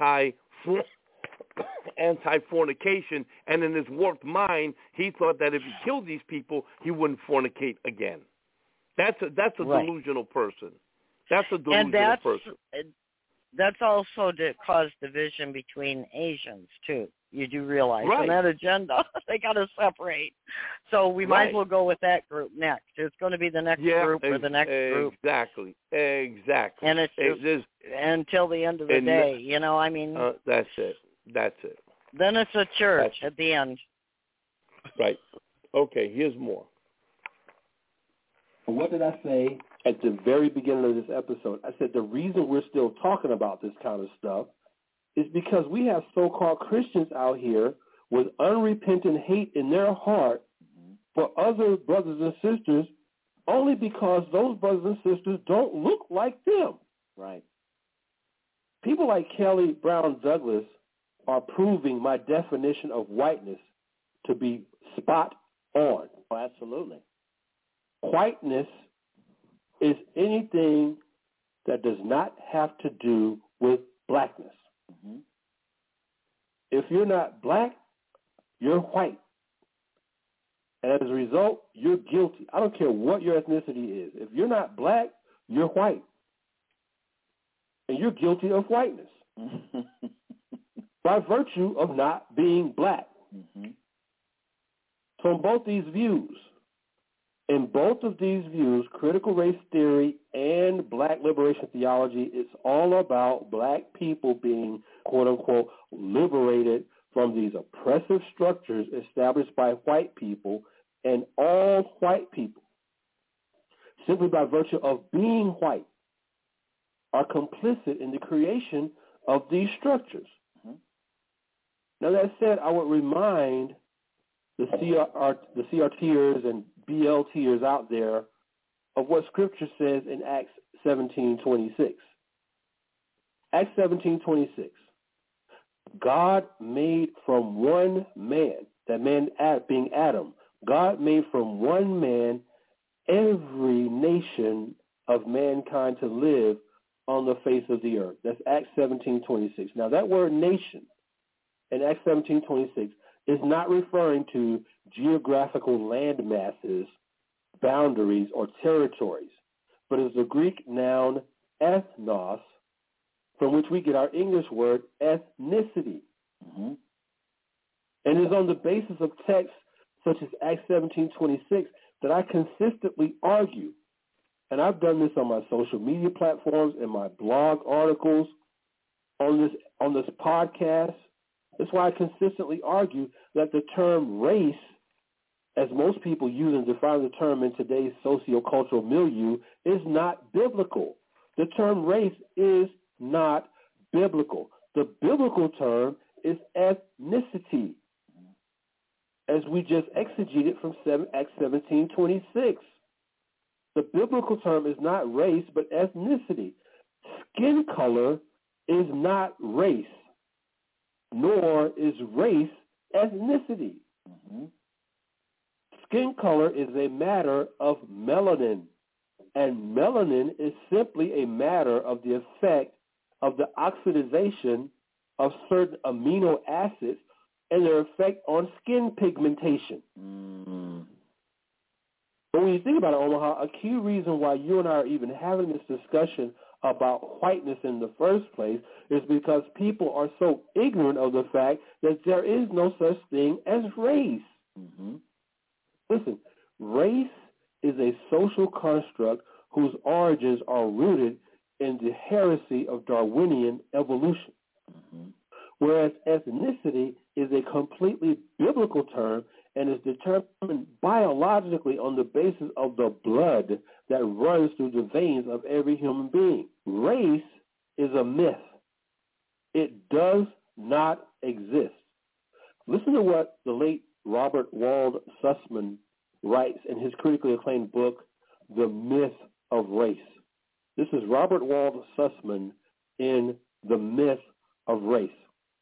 anti-fornication, and in his warped mind, he thought that if he killed these people, he wouldn't fornicate again. That's a delusional person. That's a delusional person. That's also to cause division between Asians, too. You do realize. Right. And that agenda, they got to separate. So we might as well go with that group next. It's going to be the next group or the next group. Exactly. And it's just until the end of the day, That's it. Then it's a church at the end. Right. Okay, here's more. What did I say at the very beginning of this episode? I said the reason we're still talking about this kind of stuff is because we have so-called Christians out here with unrepentant hate in their heart for other brothers and sisters only because those brothers and sisters don't look like them. Right. People like Kelly Brown Douglas are proving my definition of whiteness to be spot on. Oh, absolutely. Whiteness is anything that does not have to do with blackness. Mm-hmm. If you're not black, you're white. And as a result, you're guilty. I don't care what your ethnicity is. If you're not black, you're white. And you're guilty of whiteness by virtue of not being black. Mm-hmm. So in both these views, critical race theory and black liberation theology, it's all about black people being, quote-unquote, liberated from these oppressive structures established by white people, and all white people, simply by virtue of being white, are complicit in the creation of these structures. Mm-hmm. Now, that said, I would remind the CRTers and BLTers out there of what Scripture says in Acts 17:26. Acts 17:26. God made from one man, that man being Adam, God made from one man every nation of mankind to live on the face of the earth. That's Acts 17:26. Now, that word nation in Acts 17:26 is not referring to geographical land masses, boundaries, or territories, but is the Greek noun ethnos, from which we get our English word ethnicity. Mm-hmm. And is on the basis of texts such as Acts 17:26 that I consistently argue, and I've done this on my social media platforms, in my blog articles, on this podcast. That's why I consistently argue that the term race as most people use and define the term in today's sociocultural milieu, is not biblical. The term race is not biblical. The biblical term is ethnicity, as we just exegeted from Acts 17:26. The biblical term is not race, but ethnicity. Skin color is not race, nor is race ethnicity. Mm-hmm. Skin color is a matter of melanin, and melanin is simply a matter of the effect of the oxidization of certain amino acids and their effect on skin pigmentation. Mm-hmm. But when you think about it, Omaha, a key reason why you and I are even having this discussion about whiteness in the first place is because people are so ignorant of the fact that there is no such thing as race. Mm-hmm. Listen, race is a social construct whose origins are rooted in the heresy of Darwinian evolution, mm-hmm. whereas ethnicity is a completely biblical term and is determined biologically on the basis of the blood that runs through the veins of every human being. Race is a myth. It does not exist. Listen to what the late Robert Wald Sussman writes in his critically acclaimed book, The Myth of Race. This is Robert Wald Sussman in The Myth of Race.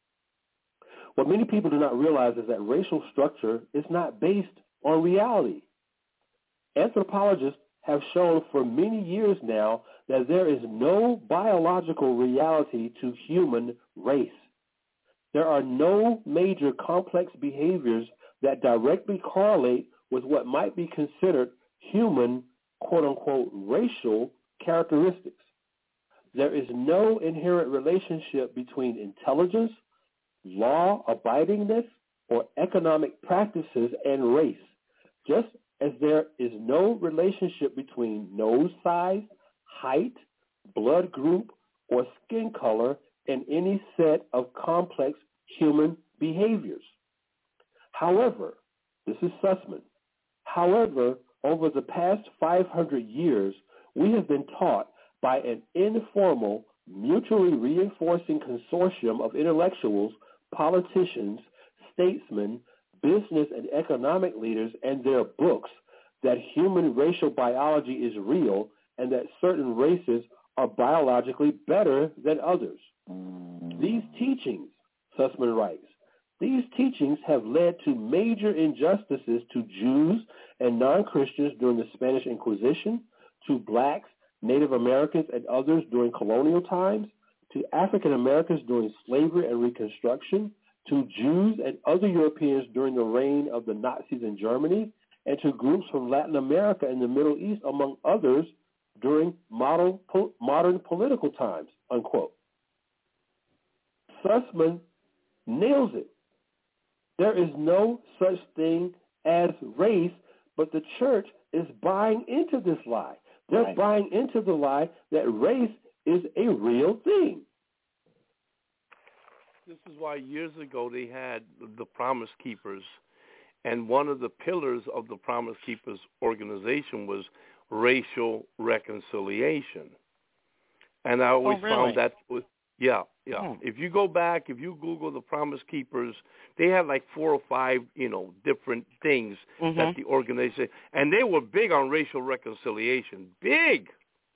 What many people do not realize is that racial structure is not based on reality. Anthropologists have shown for many years now that there is no biological reality to human race. There are no major complex behaviors that directly correlate with what might be considered human, quote-unquote, racial characteristics. There is no inherent relationship between intelligence, law-abidingness, or economic practices and race, just as there is no relationship between nose size, height, blood group, or skin color in any set of complex human behaviors. However, this is Sussman. However, over the past 500 years, we have been taught by an informal, mutually reinforcing consortium of intellectuals, politicians, statesmen, business and economic leaders, and their books that human racial biology is real and that certain races are biologically better than others. These teachings, Sussman writes, these teachings have led to major injustices to Jews and non-Christians during the Spanish Inquisition, to blacks, Native Americans, and others during colonial times, to African Americans during slavery and Reconstruction, to Jews and other Europeans during the reign of the Nazis in Germany, and to groups from Latin America and the Middle East, among others, during modern political times, unquote. Sussman nails it. There is no such thing as race, but the church is buying into this lie. They're buying into the lie that race is a real thing. This is why years ago they had the Promise Keepers, and one of the pillars of the Promise Keepers organization was racial reconciliation. And I always found that was, If you go back, if you Google the Promise Keepers, they had like 4 or 5, different things that the organization, and they were big on racial reconciliation. Big.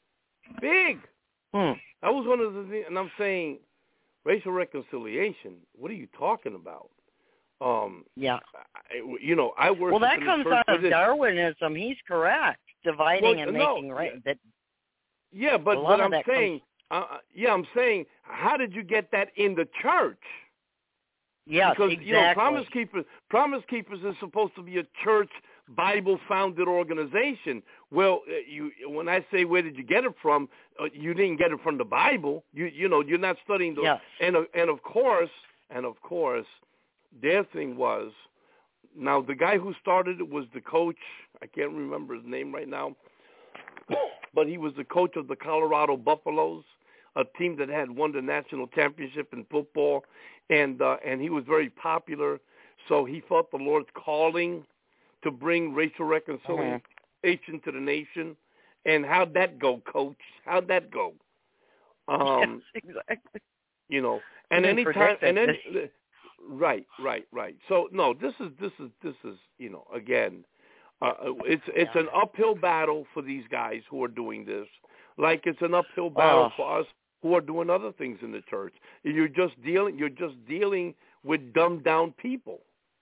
That was one of the things, and I'm saying, racial reconciliation, what are you talking about? I worship. Well, that comes out of Darwinism. He's correct. Dividing and making right. But I'm saying, I'm saying, how did you get that in the church? Yes, because exactly. Promise Keepers is supposed to be a church Bible-founded organization. Well, when I say where did you get it from, you didn't get it from the Bible. You're not studying the. Yes. And of course, their thing was, now the guy who started it was the coach. I can't remember his name right now, but he was the coach of the Colorado Buffaloes, a team that had won the national championship in football, and he was very popular. So he felt the Lord's calling to bring racial reconciliation to the nation. And how'd that go, Coach? How'd that go? Yes, exactly. You know, and anytime, and then, right. So no, this is you know, again, it's an uphill battle for these guys who are doing this, like it's an uphill battle for us who are doing other things in the church. You're just dealing with dumbed down people.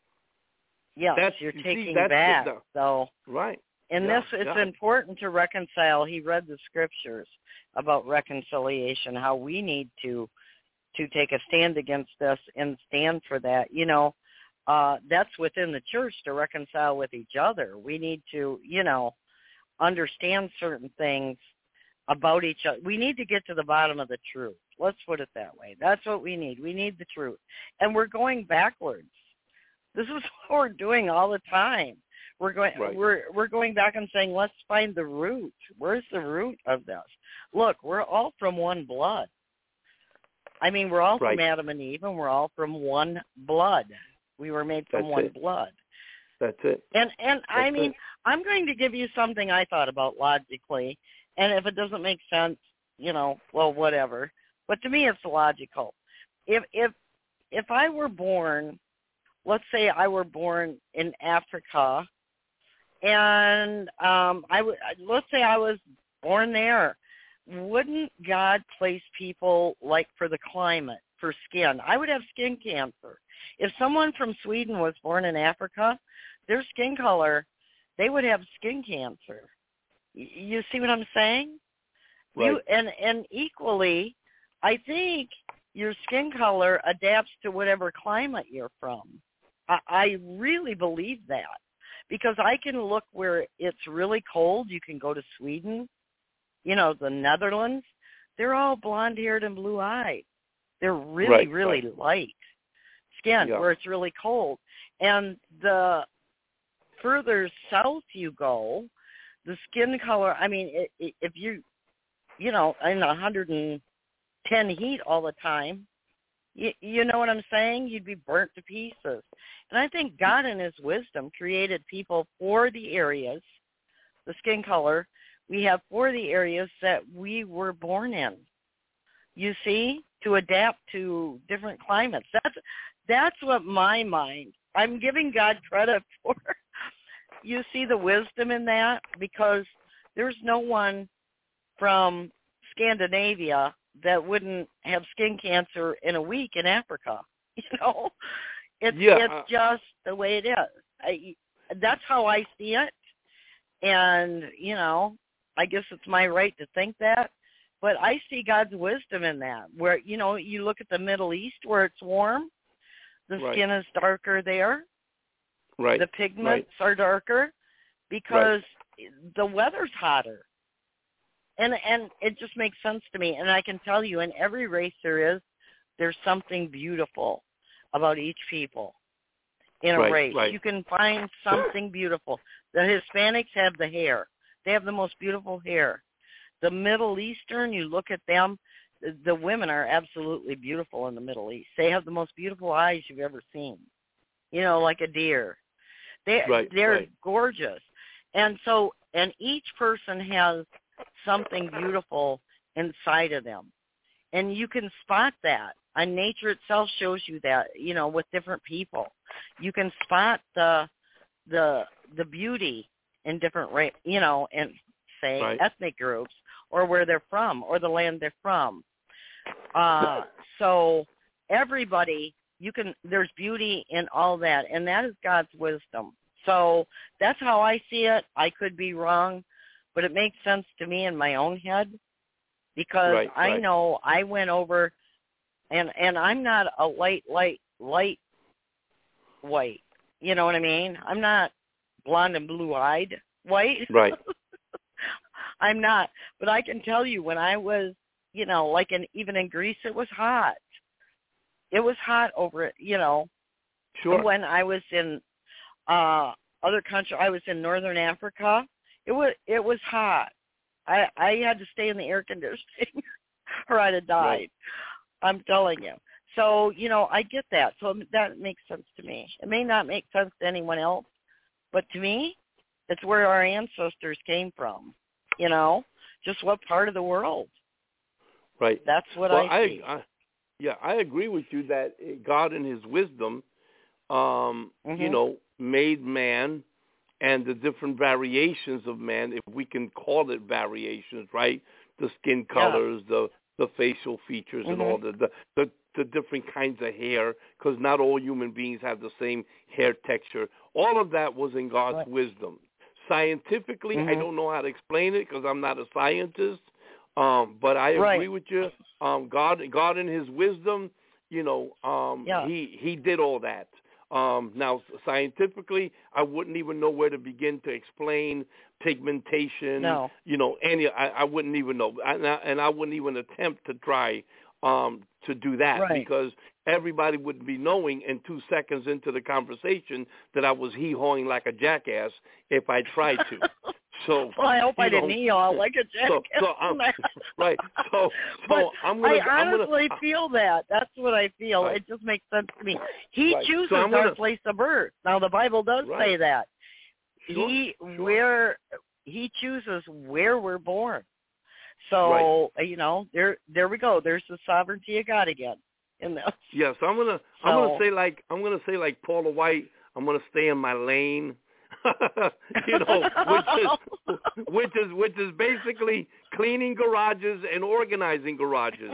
Yes, you're taking back. So right. In this, it's important to reconcile. He read the scriptures about reconciliation, how we need to take a stand against this and stand for that. You know, that's within the church to reconcile with each other. We need to, you know, understand certain things about each other. We need to get to the bottom of the truth. Let's put it that way. That's what we need. We need the truth. And we're going backwards. This is what we're doing all the time. We're going back and saying, let's find the root. Where's the root of this? Look, we're all from one blood. I mean, we're all from Adam and Eve, and we're all from one blood. We were made from one blood. That's it. And I mean, I'm going to give you something I thought about logically, and if it doesn't make sense, you know, well, whatever. But to me, it's logical. If I were born, let's say I were born in Africa, and let's say I was born there, wouldn't God place people like for the climate, for skin? I would have skin cancer. If someone from Sweden was born in Africa, their skin color, they would have skin cancer. You see what I'm saying? Right. And equally, I think your skin color adapts to whatever climate you're from. I really believe that, because I can look where it's really cold. You can go to Sweden, you know, the Netherlands. They're all blonde-haired and blue-eyed. They're really light skin where it's really cold. And the further south you go, the skin color, I mean, if you know, in 110 heat all the time, you know what I'm saying? You'd be burnt to pieces. And I think God in his wisdom created people for the areas, the skin color we have for the areas that we were born in. You see, to adapt to different climates. That's what my mind, I'm giving God credit for. You see the wisdom in that, because there's no one from Scandinavia that wouldn't have skin cancer in a week in Africa. You know, it's just the way it is. That's how I see it, and you know, I guess it's my right to think that. But I see God's wisdom in that, where, you know, you look at the Middle East where it's warm, the skin is darker there. Right. The pigments are darker because the weather's hotter. And it just makes sense to me. And I can tell you, in every race there's something beautiful about each people in a race. Right. You can find something beautiful. The Hispanics have the hair. They have the most beautiful hair. The Middle Eastern, you look at them, the women are absolutely beautiful in the Middle East. They have the most beautiful eyes you've ever seen, you know, like a deer. They're gorgeous. And so, and each person has something beautiful inside of them. And you can spot that. And nature itself shows you that, you know, with different people. You can spot the beauty in different, you know, and say ethnic groups, or where they're from, or the land they're from. So everybody, there's beauty in all that, and that is God's wisdom. So that's how I see it. I could be wrong, but it makes sense to me in my own head, because I know I went over, and I'm not a light white. You know what I mean? I'm not blonde and blue-eyed white. Right. I'm not. But I can tell you, when I was, you know, like even in Greece, it was hot. It was hot over it, you know. Sure. When I was in other countries, I was in Northern Africa, it was hot. I had to stay in the air conditioning or I'd have died. Right. I'm telling you. So, you know, I get that. So that makes sense to me. It may not make sense to anyone else, But to me, it's where our ancestors came from. Just what part of the world. Right. That's what I see. I agree with you that God in his wisdom, made man and the different variations of man, if we can call it variations, right? The skin colors, the facial features, and all the different kinds of hair, because not all human beings have the same hair texture. All of that was in God's wisdom. Scientifically, I don't know how to explain it because I'm not a scientist, but I agree with you. God in his wisdom, he did all that. Now, scientifically, I wouldn't even know where to begin to explain pigmentation. No. I wouldn't even know, and I wouldn't even attempt to try to do that because everybody would be knowing in 2 seconds into the conversation that I was hee-hawing like a jackass if I tried to. So, well, I hope I didn't hee-haw like a jackass. I honestly feel that. That's what I feel. It just makes sense to me. He chooses our place of birth. Now, the Bible does say that. He chooses where we're born. So, there we go. There's the sovereignty of God again in this. Yes, I'm gonna say like Paula White, I'm gonna stay in my lane. which is basically cleaning garages and organizing garages.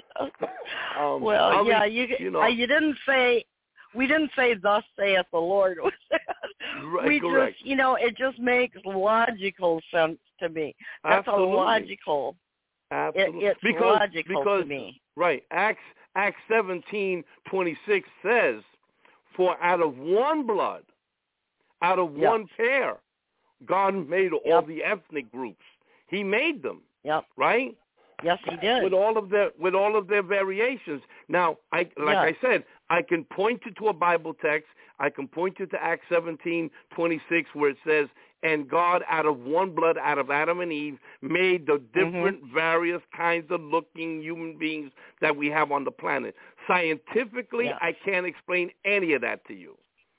You didn't say. We didn't say, "Thus saith the Lord." Correct. It just makes logical sense to me. That's Absolutely. logical. Absolutely. It's logical to me. Right. Acts 17:26 says, "For out of one blood, out of one pair, God made all the ethnic groups. He made them." Yep. Right? Yes, he did. With all of their variations. Now, I said, I can point you to a Bible text. I can point you to Acts 17:26 where it says, "And God out of one blood, out of Adam and Eve, made the different various kinds of looking human beings that we have on the planet." Scientifically, I can't explain any of that to you.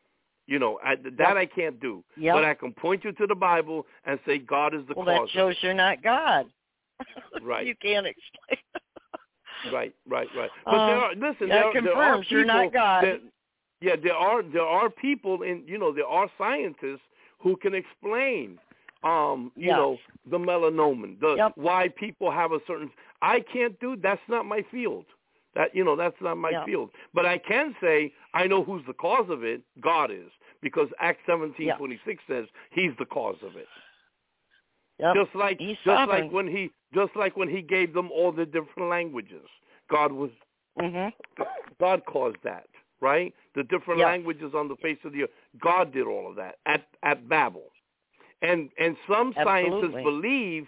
I can't do. Yep. But I can point you to the Bible and say God is the cause. Well, that shows you're not God. Right. You can't explain. Right. But that confirms you're not God. There are people there are scientists who can explain, the melanoma, why people have a certain. I can't do. That's not my field. That's not my field. But I can say I know who's the cause of it. God is, because Acts 17:26 says He's the cause of it. Yep. Just like when he gave them all the different languages, God caused that, right? The different languages on the face of the earth. God did all of that at Babel. And some scientists believe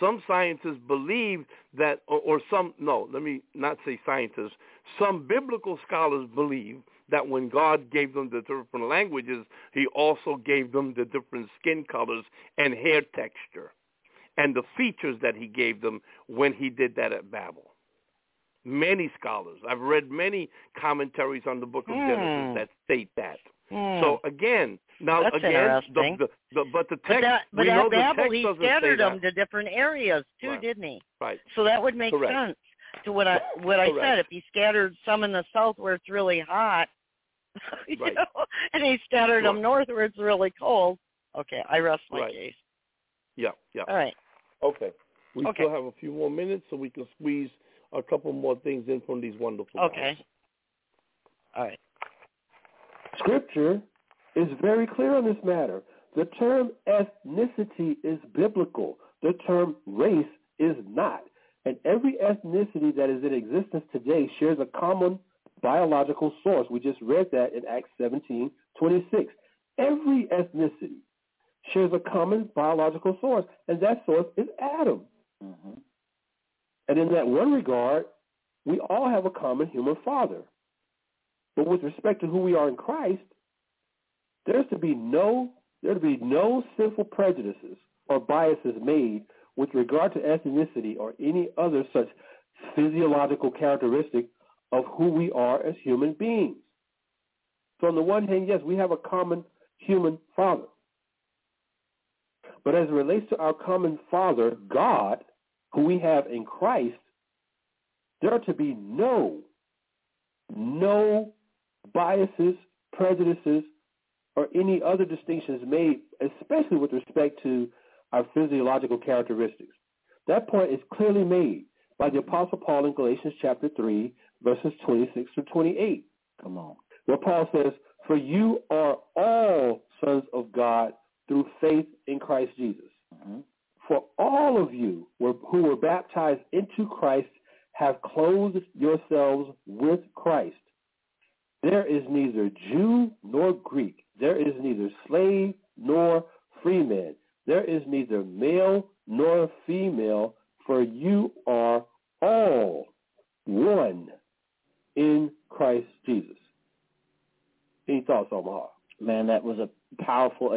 that, let me not say scientists, some biblical scholars believe that when God gave them the different languages, he also gave them the different skin colors and hair texture and the features that he gave them when he did that at Babel. Many scholars. I've read many commentaries on the book of Genesis that state that. So again, That's interesting. but the text, but at Babel, he doesn't scattered say them that. to different areas too, didn't he? Right. So that would make sense to what I said. If he scattered some in the south where it's really hot, and he scattered them north where it's really cold. Okay, I rest my case. Yeah. All right. Okay. We still have a few more minutes, so we can squeeze a couple more things in from these wonderful guys. All right. Scripture is very clear on this matter. The term ethnicity is biblical. The term race is not. And every ethnicity that is in existence today shares a common biological source. We just read that in Acts 17:26. Every ethnicity shares a common biological source, and that source is Adam. Mm-hmm. And in that one regard, we all have a common human father. But with respect to who we are in Christ, there to be no sinful prejudices or biases made with regard to ethnicity or any other such physiological characteristic of who we are as human beings. So on the one hand, yes, we have a common human father. But as it relates to our common Father, God, who we have in Christ, there are to be no biases, prejudices, or any other distinctions made, especially with respect to our physiological characteristics. That point is clearly made by the Apostle Paul in Galatians chapter 3, verses 26 to 28. Come on. Where Paul says, "For you are all sons of God through faith in Christ Jesus. Mm-hmm. For all of you who were baptized into Christ have clothed yourselves with Christ. There is neither Jew nor Greek. There is neither slave nor free man. There is neither male nor female, for you are all one in Christ Jesus." Any thoughts, Omaha? Man, that was a powerful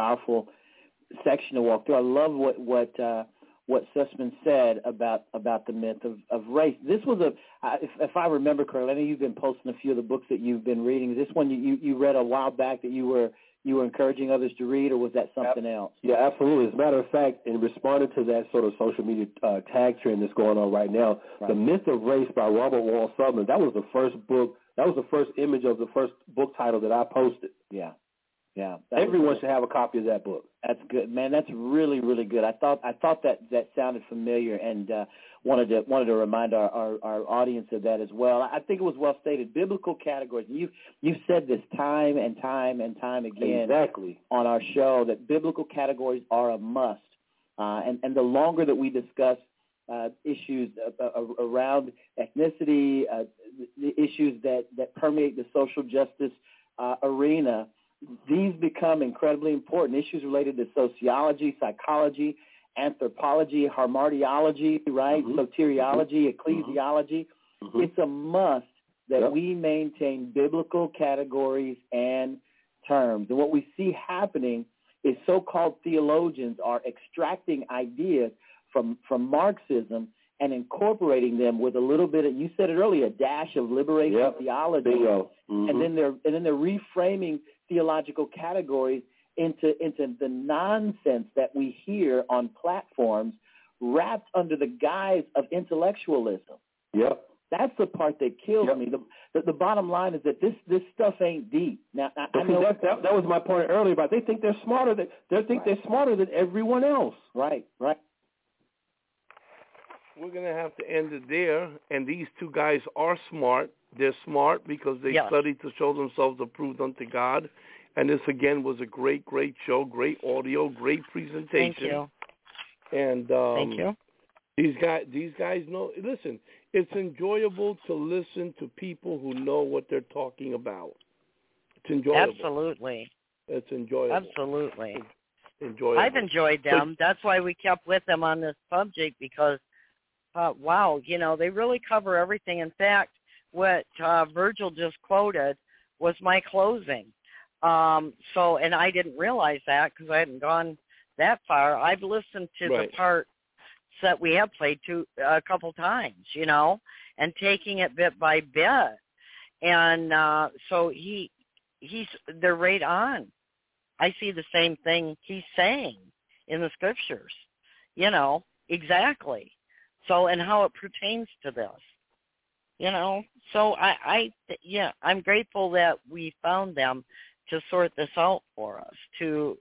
section to walk through. I love what Sussman said about the myth of race. This was if I remember correctly, I know you've been posting a few of the books that you've been reading. Is this one you read a while back that you were encouraging others to read, or was that something else? Yeah, absolutely. As a matter of fact, in responding to that sort of social media tag trend that's going on right now, The Myth of Race by Robert Wall Sutherland, that was the first book. That was the first image of the first book title that I posted. Yeah. Everyone should have a copy of that book. That's good, man. That's really, really good. I thought that sounded familiar, and wanted to remind our audience of that as well. I think it was well stated. Biblical categories. You've said this time and time again, exactly, on our show, that biblical categories are a must. And the longer that we discuss issues around ethnicity, the issues that permeate the social justice arena, these become incredibly important. Issues related to sociology, psychology, anthropology, hamartiology, right? Mm-hmm. Soteriology, ecclesiology. Mm-hmm. It's a must that we maintain biblical categories and terms. And what we see happening is so-called theologians are extracting ideas from Marxism and incorporating them with a little bit of, you said it earlier, a dash of liberation theology. Mm-hmm. And then they're reframing theological categories into the nonsense that we hear on platforms, wrapped under the guise of intellectualism. Yep. That's the part that kills me. The bottom line is that this stuff ain't deep. Now, I know that was my point earlier about they think they're smarter than they're smarter than everyone else. Right. We're going to have to end it there. And these two guys are smart. They're smart because they studied to show themselves approved unto God. And this, again, was a great, great show, great audio, great presentation. Thank you. And thank you. These guys know. Listen, it's enjoyable to listen to people who know what they're talking about. It's enjoyable. Absolutely. It's enjoyable. Absolutely. It's enjoyable. I've enjoyed them. That's why we kept with them on this subject, because, wow, they really cover everything. In fact, what Virgil just quoted was my closing. And I didn't realize that because I hadn't gone that far. I've listened to the parts that we have played to a couple times, and taking it bit by bit. And so they're right on. I see the same thing he's saying in the scriptures, exactly. So, and how it pertains to this, So I'm grateful that we found them to sort this out for us, to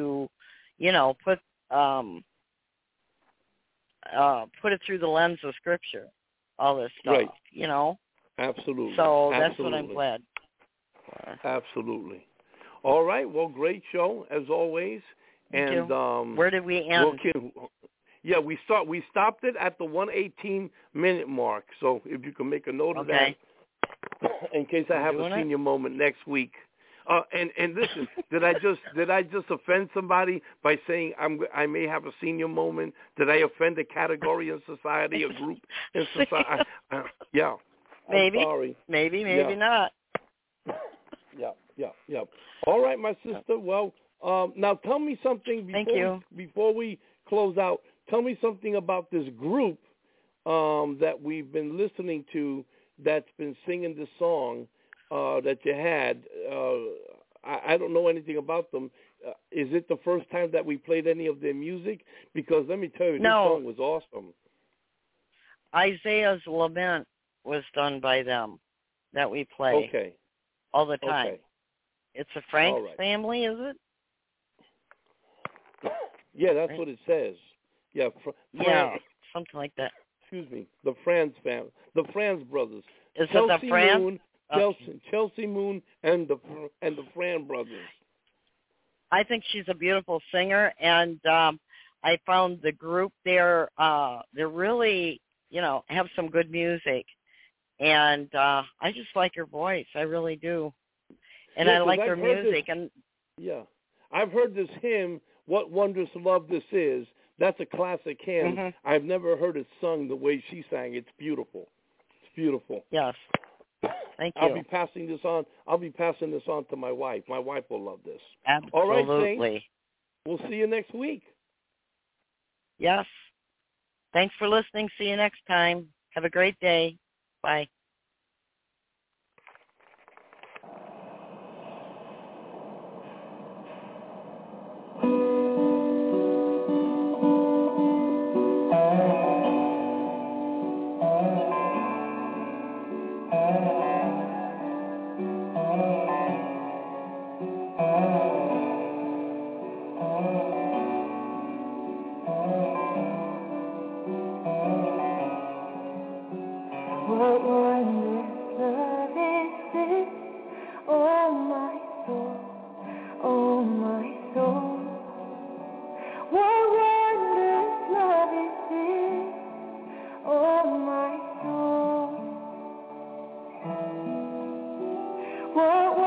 put it through the lens of Scripture, all this stuff, Absolutely. So that's what I'm glad for. Absolutely. All right. Well, great show as always. Thank you. Where did we end? We stopped it at the 1:18-minute mark. So if you can make a note of that, in case I have a senior moment next week. And listen, did I just offend somebody by saying I may have a senior moment? Did I offend a category in society, a group in society? Yeah. Maybe. I'm sorry. Maybe not. Yeah. All right, my sister. Well, now tell me something before we close out. Tell me something about this group that we've been listening to that's been singing the song that you had. I don't know anything about them. Is it the first time that we played any of their music? Because let me tell you, this song was awesome. Isaiah's Lament was done by them that we play all the time. Okay. It's a Franks family, is it? Yeah, that's what it says. Yeah, something like that. Excuse me, the Franz family, the Franz brothers. Is it the Franz? Moon, Chelsea Moon, and the Fran brothers. I think she's a beautiful singer, and I found the group there. They're really, have some good music, and I just like her voice. I really do, and I like their music. And I've heard this hymn, "What Wondrous Love This Is." That's a classic hymn. Mm-hmm. I've never heard it sung the way she sang. It's beautiful. It's beautiful. Yes. Thank you. I'll be passing this on to my wife. My wife will love this. Absolutely. All right, Saints. We'll see you next week. Yes. Thanks for listening. See you next time. Have a great day. Bye. What